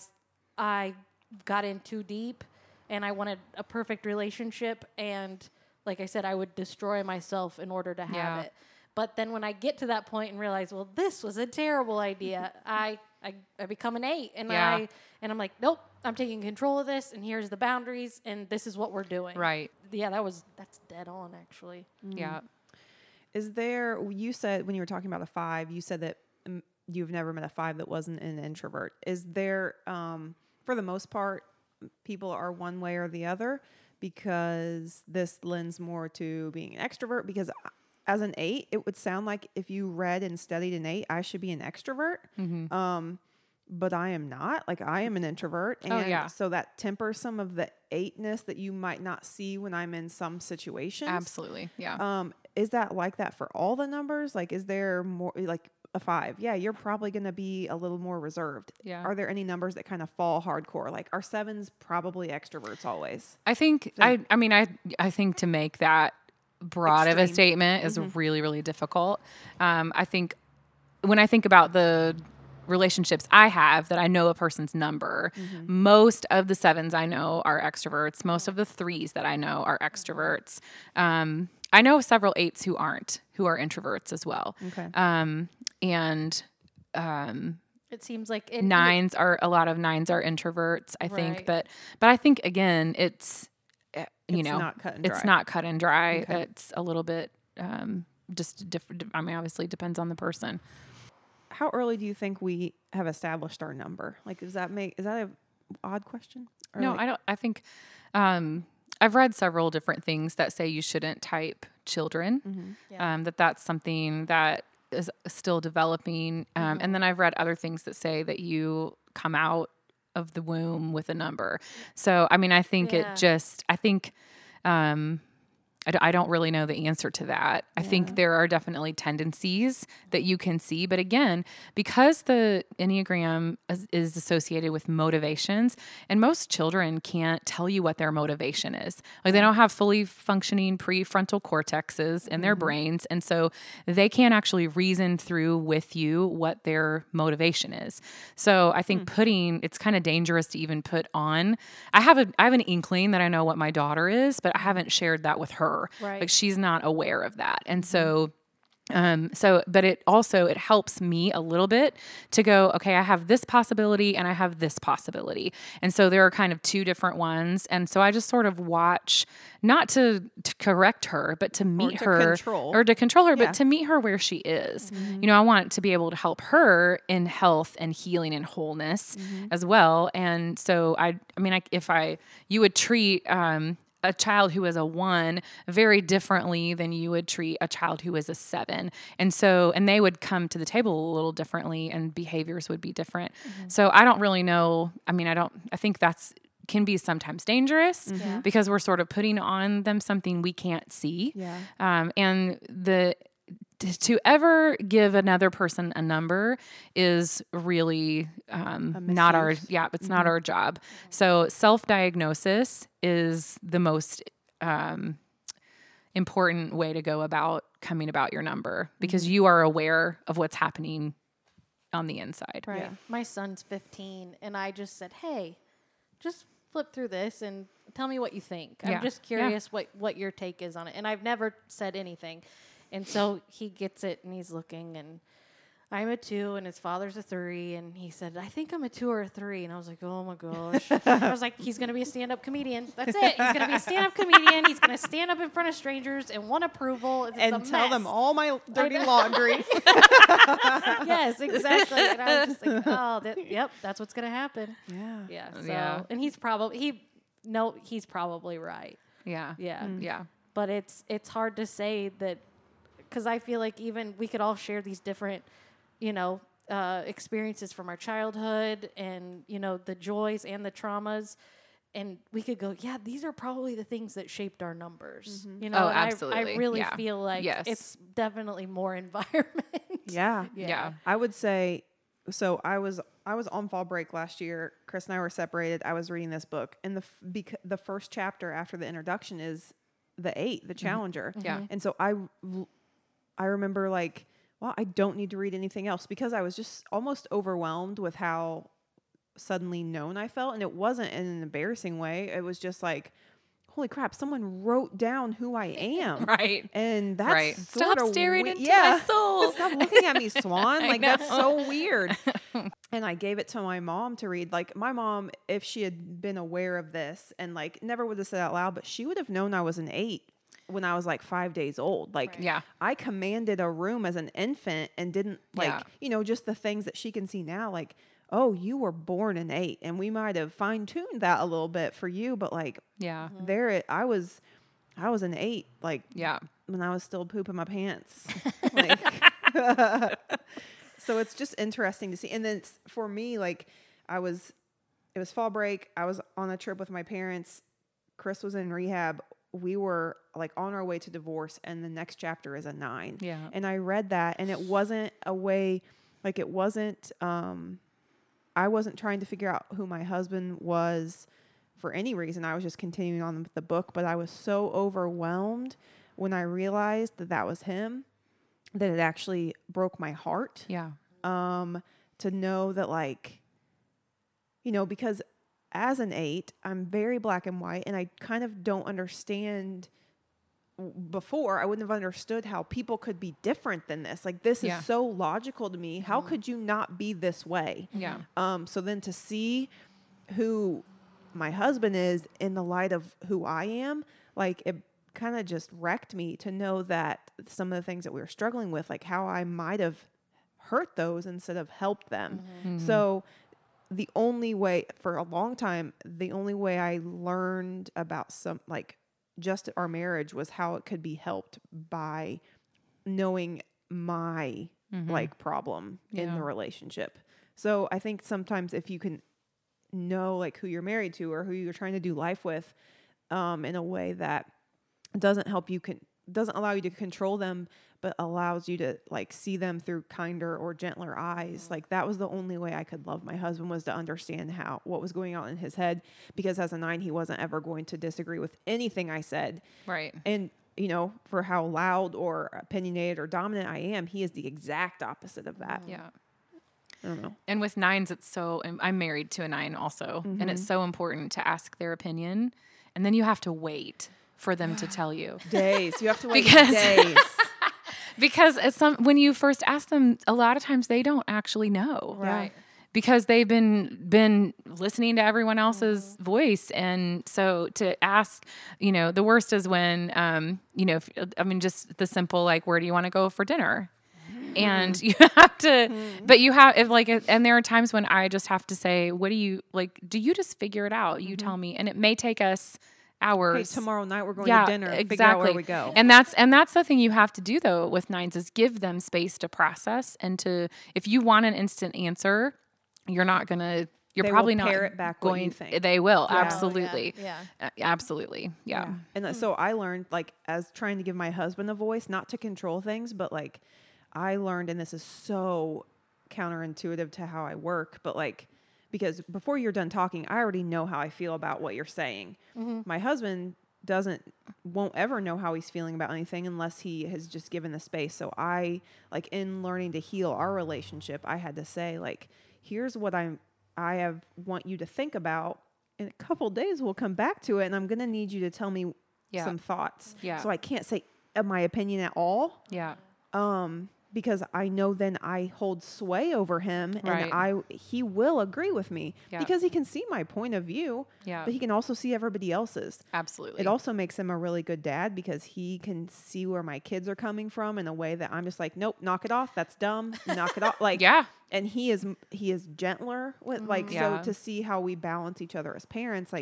got in too deep and I wanted a perfect relationship. And like I said, I would destroy myself in order to have it. But then when I get to that point and realize, well, this was a terrible idea, I become an 8 and I'm like, nope, I'm taking control of this and here's the boundaries and this is what we're doing. Right. Yeah, that's dead on actually. Yeah. You said when you were talking about a 5, you said that you've never met a 5 that wasn't an introvert. Is there, for the most part, people are one way or the other because this lends more to being an extrovert? Because as an 8, it would sound like if you read and studied an 8, I should be an extrovert. But I am not. Like, I am an introvert. And so that tempers some of the 8-ness that you might not see when I'm in some situations. Absolutely. Yeah. Is that like that for all the numbers? Like, is there more, like a 5? Yeah, you're probably going to be a little more reserved. Yeah. Are there any numbers that kind of fall hardcore? Like, are 7s probably extroverts always? I think, I think to make that broad of a statement is really, really difficult. I think when I think about the relationships I have that I know a person's number, most of the 7s I know are extroverts. Most of the 3s that I know are extroverts. I know several 8s who are introverts as well. Okay. It seems like a lot of 9s are introverts, I think, but I think again, it's not cut and dry. It's not cut and dry. Okay. It's a little bit, just different. I mean, obviously it depends on the person. How early do you think we have established our number? Like, is that an odd question? Or no, I don't. I think I've read several different things that say you shouldn't type children. That's something that is still developing. And then I've read other things that say that you come out of the womb with a number. So, I mean, I think I don't really know the answer to that. I think there are definitely tendencies that you can see. But again, because the Enneagram is associated with motivations, and most children can't tell you what their motivation is. Like, they don't have fully functioning prefrontal cortexes in their brains. And so they can't actually reason through with you what their motivation is. So I think it's kind of dangerous to even put on. I have an inkling that I know what my daughter is, but I haven't shared that with her. Right. Like, she's not aware of that. And so But it helps me a little bit to go, okay, I have this possibility and I have this possibility. And so there are kind of two different ones. And so I just sort of watch, not to correct her, but to meet her or to control her, but to meet her where she is. You know, I want to be able to help her in health and healing and wholeness as well. And so you would treat, a child who is a 1 very differently than you would treat a child who is a 7. And they would come to the table a little differently and behaviors would be different. So I don't really know. I think can be sometimes dangerous because we're sort of putting on them something we can't see. To ever give another person a number is really not our not our job. So self-diagnosis is the most important way to go about coming about your number because you are aware of what's happening on the inside. Right. Yeah. My son's 15 and I just said, hey, just flip through this and tell me what you think. I'm just curious what your take is on it. And I've never said anything. And so he gets it and he's looking and I'm a 2 and his father's a 3. And he said, I think I'm a 2 or a 3. And I was like, oh my gosh. I was like, he's going to be a stand-up comedian. That's it. He's going to be a stand-up comedian. He's going to stand up in front of strangers and want approval. And tell them all my dirty laundry. Yes, exactly. And I was just like, that's what's going to happen. Yeah. So, and he's probably right. Yeah. Yeah. Yeah. But it's hard to say that, because I feel like even we could all share these different, experiences from our childhood and, the joys and the traumas. And we could go, these are probably the things that shaped our numbers. Oh, absolutely. I really feel like it's definitely more environment. Yeah. I would say, so I was on fall break last year. Chris and I were separated. I was reading this book. And the first chapter after the introduction is the 8, the Challenger. Yeah. And so I remember like, well, I don't need to read anything else because I was just almost overwhelmed with how suddenly known I felt. And it wasn't in an embarrassing way. It was just like, holy crap, someone wrote down who I am. Right. And that's right. Stop staring into my soul. Stop looking at me, Swan. Like, that's so weird. And I gave it to my mom to read. Like, my mom, if she had been aware of this and like never would have said out loud, but she would have known I was an 8 when I was like 5 days old. Like, I commanded a room as an infant and didn't just the things that she can see now. Like, oh, you were born an 8, and we might have fine-tuned that a little bit for you, but like, I was an 8, like, when I was still pooping my pants. Like, so it's just interesting to see. And then for me, like, it was fall break. I was on a trip with my parents. Chris was in rehab. We were like on our way to divorce, and the next chapter is a 9. Yeah. And I read that, and it wasn't a way, like, it wasn't, I wasn't trying to figure out who my husband was for any reason. I was just continuing on with the book, but I was so overwhelmed when I realized that was him, that it actually broke my heart. Yeah. To know that, like, because as an 8, I'm very black and white, and I kind of don't understand. Before, I wouldn't have understood how people could be different than this. Like, this is so logical to me. How could you not be this way? Yeah. So then to see who my husband is in the light of who I am, like, it kind of just wrecked me to know that some of the things that we were struggling with, like how I might have hurt those instead of helped them. Mm-hmm. So the only way, for a long time, the only way I learned about just our marriage was how it could be helped by knowing my problem in the relationship. So I think sometimes if you can know like who you're married to or who you're trying to do life with, in a way that doesn't allow you to control them, but allows you to like see them through kinder or gentler eyes. Like, that was the only way I could love my husband, was to understand what was going on in his head, because as a 9, he wasn't ever going to disagree with anything I said. Right. And for how loud or opinionated or dominant I am, he is the exact opposite of that. Yeah. I don't know. And with 9s, I'm married to a 9 also, and it's so important to ask their opinion, and then you have to wait for them to tell you. Days. You have to wait days. Because when you first ask them, a lot of times they don't actually know. Right. Because they've been listening to everyone else's voice. And so to ask, the worst is when, just the simple, like, where do you want to go for dinner? And you have to, but you have, and there are times when I just have to say, what do you, do you just figure it out? You tell me. And it may take us hours. Hey, tomorrow night we're going to dinner. Exactly. Figure out where we go. And that's the thing you have to do though with 9s is give them space to process and if you want an instant answer, you're probably not parrot back going. What you think. They will. Yeah. Absolutely. Oh, yeah. Absolutely. Yeah. And so I learned, as trying to give my husband a voice, not to control things, but I learned, and this is so counterintuitive to how I work, but because before you're done talking, I already know how I feel about what you're saying. Mm-hmm. My husband won't ever know how he's feeling about anything unless he has just given the space. So I, in learning to heal our relationship, I had to say, here's what I want you to think about. In a couple of days, we'll come back to it, and I'm going to need you to tell me some thoughts. Yeah. So I can't say my opinion at all. Yeah. Because I know then I hold sway over him, and he will agree with me because he can see my point of view, but he can also see everybody else's. Absolutely. It also makes him a really good dad because he can see where my kids are coming from in a way that I'm just like, nope, knock it off. That's dumb. Knock it off. And he is gentler with so to see how we balance each other as parents.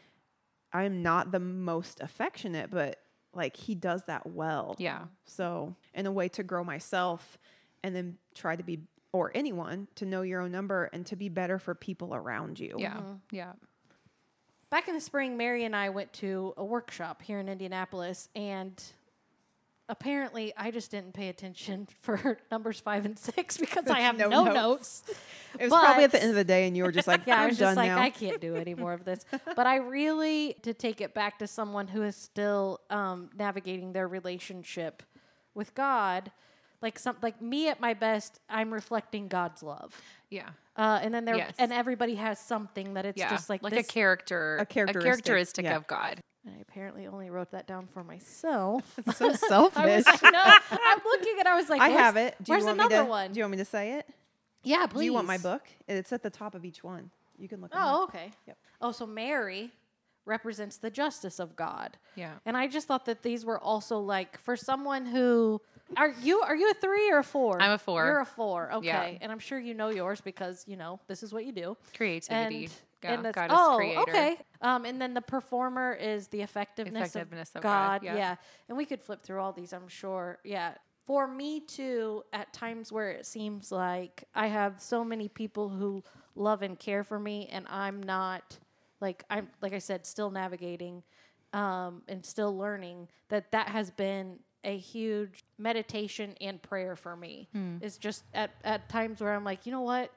I am not the most affectionate, but he does that well. Yeah. So in a way to grow myself and then try to be, or anyone, to know your own number and to be better for people around you. Yeah. Yeah. Back in the spring, Mary and I went to a workshop here in Indianapolis, and apparently I just didn't pay attention for numbers 5 and 6 because I have no notes. It was probably at the end of the day and you were just like, I I'm was done just now. I can't do any more of this. But I really, to take it back to someone who is still navigating their relationship with God, like me at my best, I'm reflecting God's love. Yeah. And then and everybody has something that it's just like a characteristic of God. And I apparently only wrote that down for myself. It's so selfish. I'm looking and I was like, I have it. Where's another one? Do you want me to say it? Yeah, please. Do you want my book? It's at the top of each one. You can look at it. Oh, okay. Yep. Oh, so Mary represents the justice of God. Yeah. And I just thought that these were also for someone who are you a 3 or a 4? I'm a 4. You're a 4. Okay. Yeah. And I'm sure you know yours because, this is what you do. Creativity. And God is creator. Okay. And then the performer is the effectiveness of God. Yeah. And we could flip through all these, I'm sure. Yeah. For me too, at times where it seems like I have so many people who love and care for me, and I'm not I'm like I said, still navigating and still learning, that has been a huge meditation and prayer for me. It's just at times where I'm like, you know what?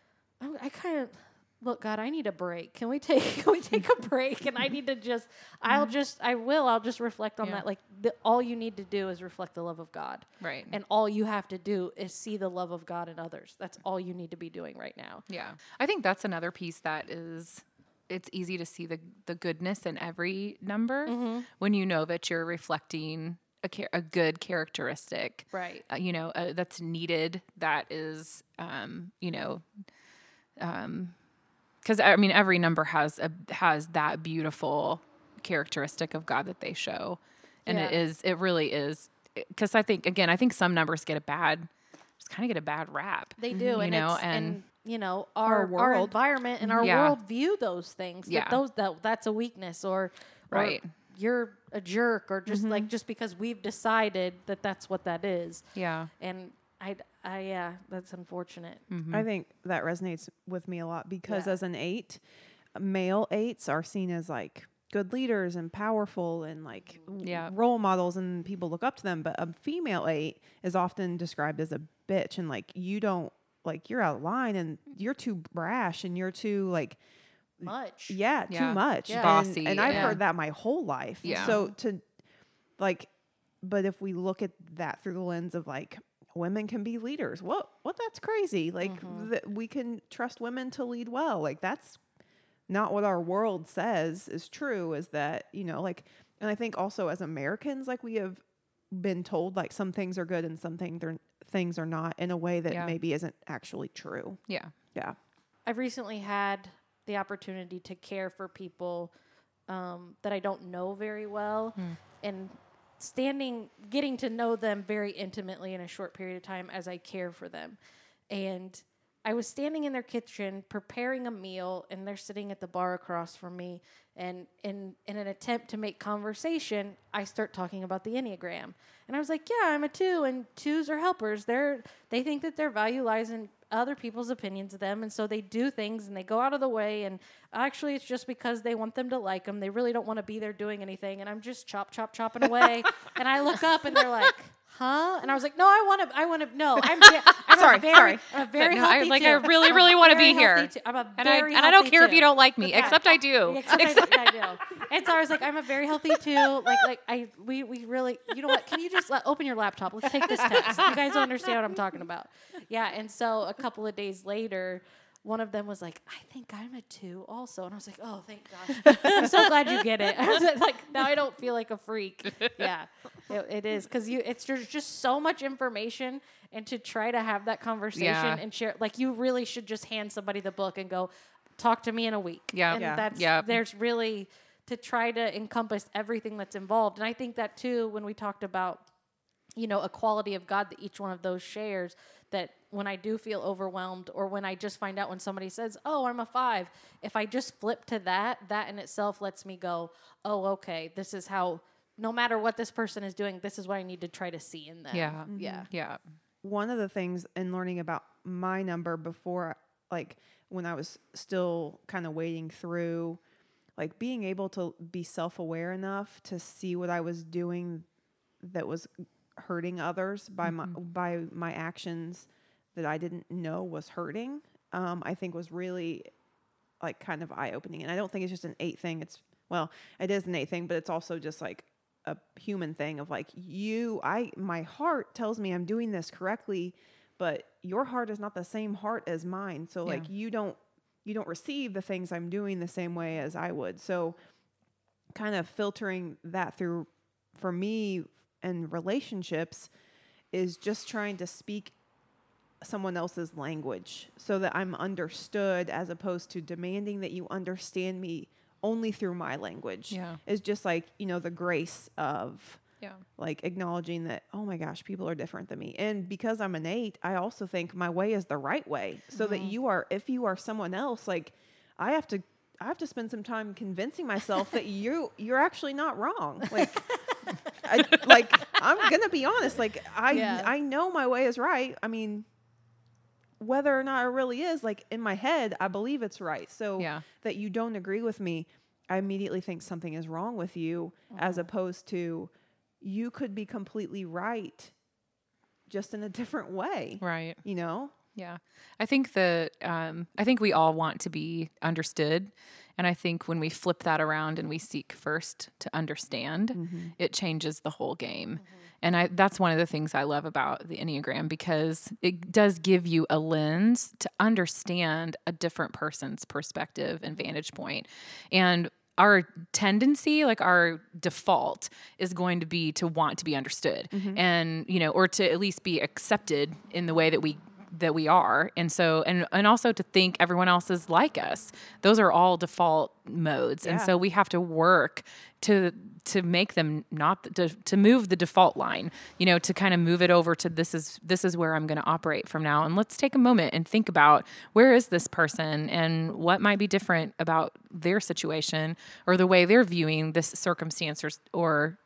I kind of look, God, I need a break. Can we take a break? And I need to just, I'll just reflect on that. All you need to do is reflect the love of God. Right. And all you have to do is see the love of God in others. That's all you need to be doing right now. Yeah. I think that's another piece that is, it's easy to see the goodness in every number when you know that you're reflecting a good characteristic. Right. That's needed. That is, because every number has that beautiful characteristic of God that they show, and it really is. Because I think some numbers get a bad rap. They do, Our our environment and our world view those things. Yeah. That's a weakness, or right. You're a jerk, or just just because we've decided that that's what that is. Yeah. And that's unfortunate. I think that resonates with me a lot because as an 8, male 8s are seen as good leaders and powerful and role models, and people look up to them. But a female 8 is often described as a bitch, and you don't you're out of line, and you're too brash, and you're too much. Yeah, too much. Yeah. Bossy. And I've heard that my whole life. Yeah. So but if we look at that through the lens of women can be leaders, what that's crazy. We can trust women to lead well. That's not what our world says is true, is that, and I think also as Americans, we have been told like some things are good and some things are not in a way that maybe isn't actually true. Yeah. Yeah. I've recently had the opportunity to care for people that I don't know very well, and getting to know them very intimately in a short period of time as I care for them. And I was standing in their kitchen preparing a meal, and they're sitting at the bar across from me. And in an attempt to make conversation, I start talking about the Enneagram. And I was like, yeah, I'm a 2, and 2s are helpers. They think that their value lies in other people's opinions of them, and so they do things and they go out of the way, and actually it's just because they want them to like them. They really don't want to be there doing anything, and I'm just chopping away. And I look up and they're like, huh? And I was like, no, I want to, no, I'm sorry. I'm a very healthy I really, really want to be here. I'm a and very I don't care too. if you don't like me, except I do. I do. And so I was like, I'm a very healthy too. We really, you know what? Can you just open your laptop? Let's take this test. You guys don't understand what I'm talking about. Yeah. And so a couple of days later, one of them was like, I think I'm a 2 also. And I was like, oh, thank gosh. I'm so glad you get it. I was like, now I don't feel like a freak. Yeah, it is. Because there's just so much information. And to try to have that conversation and share, like, you really should just hand somebody the book and go, talk to me in a week. Yeah. And there's really to try to encompass everything that's involved. And I think that too, when we talked about, a quality of God that each one of those shares, that when I do feel overwhelmed, or when I just find out when somebody says, oh, I'm a 5, if I just flip to that in itself lets me go, oh, okay, this is how, no matter what this person is doing, this is what I need to try to see in them. Yeah. Mm-hmm. Yeah. One of the things in learning about my number before, like when I was still kind of wading through, like being able to be self-aware enough to see what I was doing that was hurting others by my actions that I didn't know was hurting, I think was really like kind of eye-opening. And I don't think it's just an 8 thing. It is an 8 thing, but it's also just like a human thing of like my heart tells me I'm doing this correctly, but your heart is not the same heart as mine. So like you don't receive the things I'm doing the same way as I would. So kind of filtering that through for me and relationships is just trying to speak someone else's language so that I'm understood, as opposed to demanding that you understand me only through my language. Yeah. Is just like, the grace of like acknowledging that, oh my gosh, people are different than me. And because I'm an 8, I also think my way is the right way. So that if you are someone else, like I have to spend some time convincing myself that you're actually not wrong. Like, I'm going to be honest. Like I know my way is right. I mean, whether or not it really is, like in my head, I believe it's right. So that you don't agree with me, I immediately think something is wrong with you, as opposed to you could be completely right, just in a different way. Right. Yeah. I think I think we all want to be understood. And I think when we flip that around and we seek first to understand, it changes the whole game. And that's one of the things I love about the Enneagram, because it does give you a lens to understand a different person's perspective and vantage point. And our tendency, like our default, is going to be to want to be understood and, or to at least be accepted in the way that we are. And so, and also to think everyone else is like us. Those are all default modes. Yeah. And so we have to work to make them to move the default line, to kind of move it over to this is where I'm going to operate from now. And let's take a moment and think about, where is this person and what might be different about their situation or the way they're viewing this circumstance or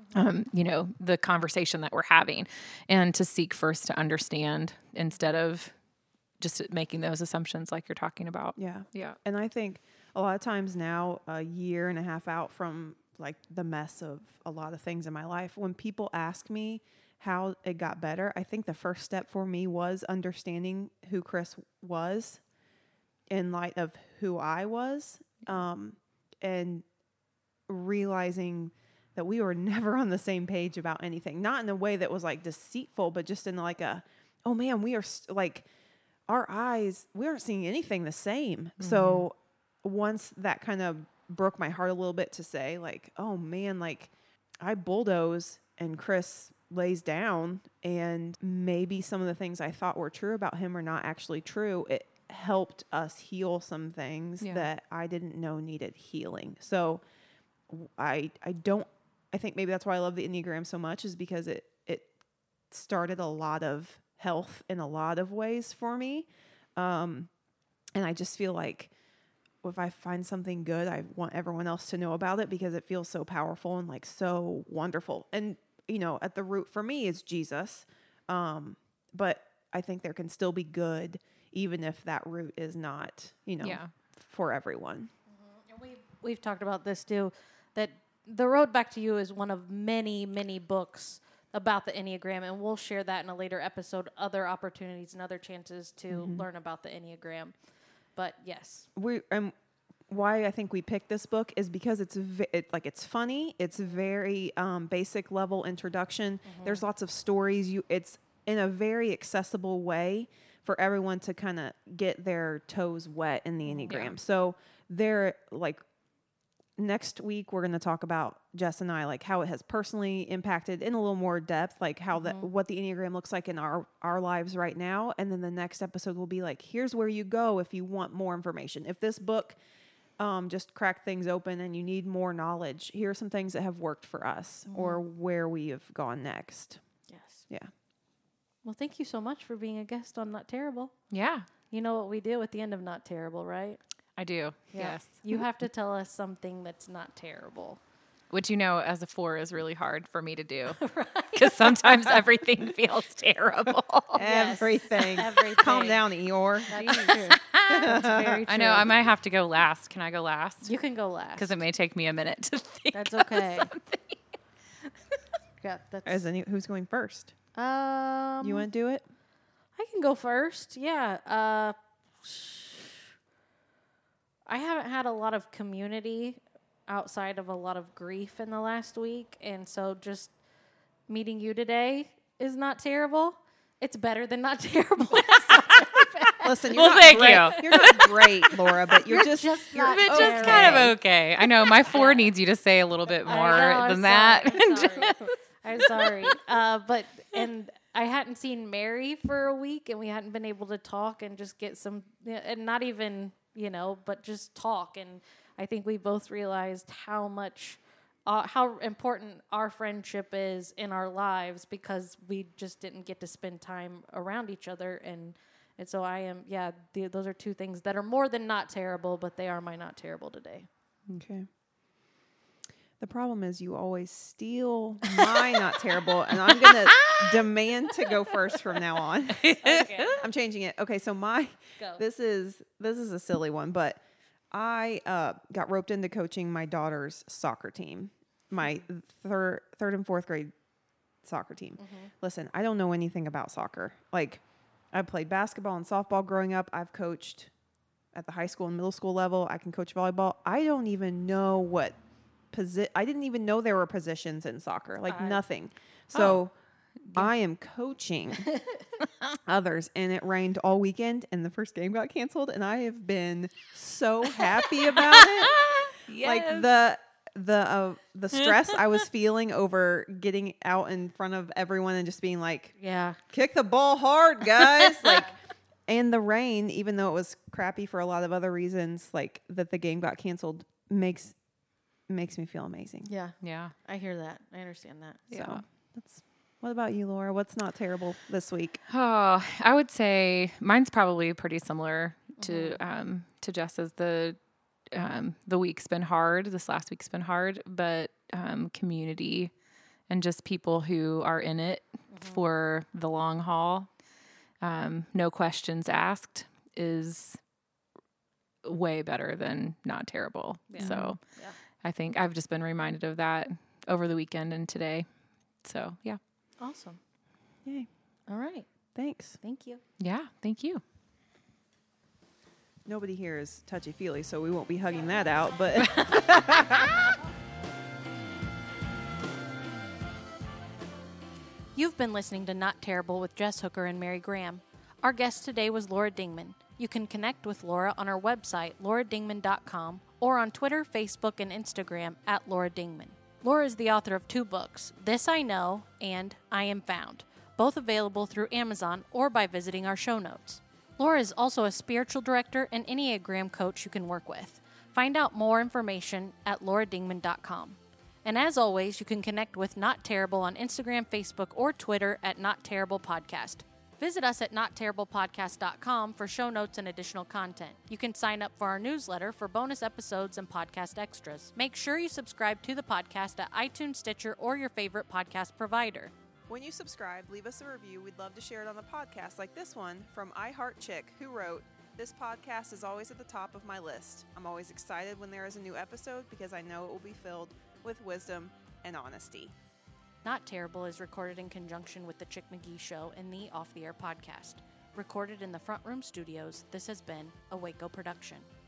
the conversation that we're having, and to seek first to understand instead of just making those assumptions like you're talking about. Yeah. Yeah. And I think a lot of times now, a year and a half out from like the mess of a lot of things in my life, when people ask me how it got better, I think the first step for me was understanding who Chris was in light of who I was, and realizing that we were never on the same page about anything. Not in a way that was like deceitful, but just in like oh man, we are like our eyes, we aren't seeing anything the same. So once that kind of broke my heart a little bit to say like, oh man, like I bulldoze and Chris lays down, and maybe some of the things I thought were true about him are not actually true. It helped us heal some things that I didn't know needed healing. So I think maybe that's why I love the Enneagram so much, is because it started a lot of health in a lot of ways for me. And I just feel like if I find something good, I want everyone else to know about it, because it feels so powerful and like so wonderful. And, at the root for me is Jesus. But I think there can still be good, even if that root is not, for everyone. Mm-hmm. And we've talked about this too, that The Road Back to You is one of many, many books about the Enneagram, and we'll share that in a later episode, other opportunities and other chances to learn about the Enneagram. But yes. Why I think we picked this book is because it's funny. It's very basic level introduction. There's lots of stories. It's in a very accessible way for everyone to kind of get their toes wet in the Enneagram. Yeah. So they're like, next week we're going to talk about, Jess and I, like how it has personally impacted in a little more depth, like how what the Enneagram looks like in our lives right now. And then the next episode will be like, here's where you go if you want more information. If this book just cracked things open and you need more knowledge, here are some things that have worked for us or where we have gone next. Yes. Yeah. Well, thank you so much for being a guest on Not Terrible. Yeah. You know what we do at the end of Not Terrible, right? I do. Yeah. Yes. You have to tell us something that's not terrible. Which, as a 4 is really hard for me to do. Because sometimes everything feels terrible. Everything. Calm down, Eeyore. That's true. That's very true. I know. I might have to go last. Can I go last? You can go last. Because it may take me a minute to think. That's okay. Who's going first? You want to do it? I can go first. Yeah. I haven't had a lot of community outside of a lot of grief in the last week. And so just meeting you today is not terrible. It's better than not terrible. Listen, you're not great. You're not great, Laura, but you're just kind of okay. I know my 4 needs you to say a little bit more than that. I'm sorry. But I hadn't seen Mary for a week, and we hadn't been able to talk and just get some, and not even, but just talk. And I think we both realized how important our friendship is in our lives, because we just didn't get to spend time around each other. And so those are 2 things that are more than not terrible, but they are my not terrible today. Okay. The problem is you always steal my not terrible, and I'm going to demand to go first from now on. Okay. I'm changing it. Okay, so this is a silly one, but I got roped into coaching my daughter's soccer team, my third and fourth grade soccer team. Listen, I don't know anything about soccer. Like, I played basketball and softball growing up. I've coached at the high school and middle school level. I can coach volleyball. I don't even know I didn't even know there were positions in soccer, nothing. So I am coaching others, and it rained all weekend, and the first game got canceled, and I have been so happy about it. Yes. Like the stress I was feeling over getting out in front of everyone and just being like, kick the ball hard, guys. And the rain, even though it was crappy for a lot of other reasons, like that the game got canceled, makes me feel amazing. Yeah. Yeah. I hear that. I understand that. So what about you, Laura? What's not terrible this week? Oh, I would say mine's probably pretty similar to Jess's. The week's been hard. This last week's been hard, but community and just people who are in it for the long haul, no questions asked, is way better than not terrible. Yeah. So I think I've just been reminded of that over the weekend and today. So, yeah. Awesome. Yay. All right. Thanks. Thank you. Yeah, thank you. Nobody here is touchy-feely, so we won't be hugging that out, but... You've been listening to Not Terrible with Jess Hooker and Mary Graham. Our guest today was Laura Dingman. You can connect with Laura on our website, lauradingman.com, or on Twitter, Facebook, and Instagram @Laura Dingman. Laura is the author of 2 books, This I Know and I Am Found, both available through Amazon or by visiting our show notes. Laura is also a spiritual director and Enneagram coach you can work with. Find out more information at lauradingman.com. And as always, you can connect with Not Terrible on Instagram, Facebook, or Twitter at Not Terrible Podcast. Visit us at notterriblepodcast.com for show notes and additional content. You can sign up for our newsletter for bonus episodes and podcast extras. Make sure you subscribe to the podcast at iTunes, Stitcher, or your favorite podcast provider. When you subscribe, leave us a review. We'd love to share it on the podcast, like this one from I Heart Chick, who wrote, "This podcast is always at the top of my list. I'm always excited when there is a new episode because I know it will be filled with wisdom and honesty." Not Terrible is recorded in conjunction with The Chick McGee Show and the Off the Air podcast. Recorded in the Front Room Studios, this has been a Waco production.